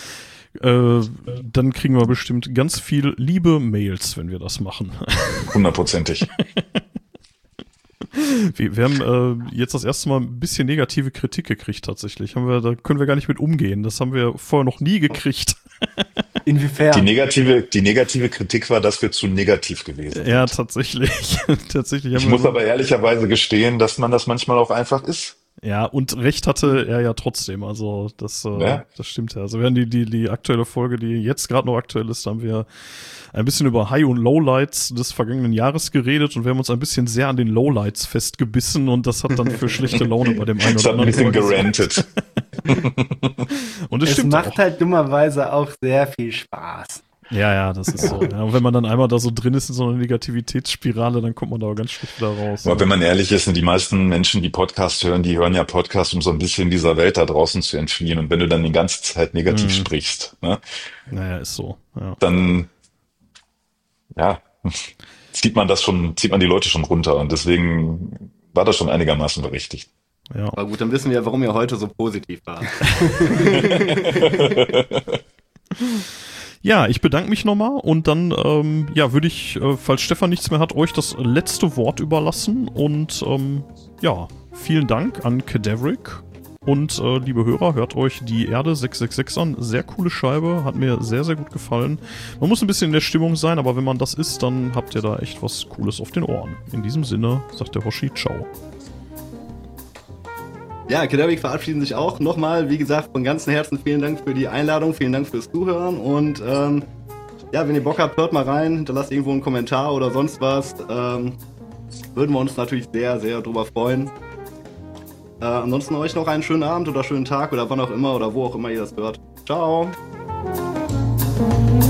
Dann kriegen wir bestimmt ganz viel liebe Mails, wenn wir das machen. 100%. Wir haben jetzt das erste Mal ein bisschen negative Kritik gekriegt tatsächlich. Da können wir gar nicht mit umgehen. Das haben wir vorher noch nie gekriegt. Inwiefern? Die negative Kritik war, dass wir zu negativ gewesen sind. Ja, tatsächlich. Ich muss aber ehrlicherweise gestehen, dass man das manchmal auch einfach ist. Ja, und recht hatte er ja trotzdem, also das stimmt ja. Also wir haben die aktuelle Folge, die jetzt gerade noch aktuell ist, da haben wir ein bisschen über High- und Lowlights des vergangenen Jahres geredet und wir haben uns ein bisschen sehr an den Lowlights festgebissen und das hat dann für schlechte Laune bei dem einen oder anderen. Das hat ein bisschen gerantet. Und es macht auch. halt dummerweise auch sehr viel Spaß. Ja, das ist so. Ja, und wenn man dann einmal da so drin ist in so einer Negativitätsspirale, dann kommt man da auch ganz schlecht wieder raus. Aber wenn man ehrlich ist, die meisten Menschen, die Podcast hören, die hören ja Podcast, um so ein bisschen dieser Welt da draußen zu entfliehen. Und wenn du dann die ganze Zeit negativ sprichst, ne? Naja, ist so. Ja. Dann, zieht man die Leute schon runter. Und deswegen war das schon einigermaßen berechtigt. Ja. Aber gut, dann wissen wir, warum ihr heute so positiv wart. Ja, ich bedanke mich nochmal und dann würde ich, falls Stefan nichts mehr hat, euch das letzte Wort überlassen und vielen Dank an Cadaveric und liebe Hörer, hört euch die Erde 666 an, sehr coole Scheibe, hat mir sehr, sehr gut gefallen. Man muss ein bisschen in der Stimmung sein, aber wenn man das ist, dann habt ihr da echt was Cooles auf den Ohren. In diesem Sinne sagt der Hoshi, ciao. Ja, Cadaveric verabschieden sich auch. Nochmal, wie gesagt, von ganzem Herzen vielen Dank für die Einladung, vielen Dank fürs Zuhören und wenn ihr Bock habt, hört mal rein, hinterlasst irgendwo einen Kommentar oder sonst was. Würden wir uns natürlich sehr, sehr drüber freuen. Ansonsten euch noch einen schönen Abend oder schönen Tag oder wann auch immer oder wo auch immer ihr das hört. Ciao!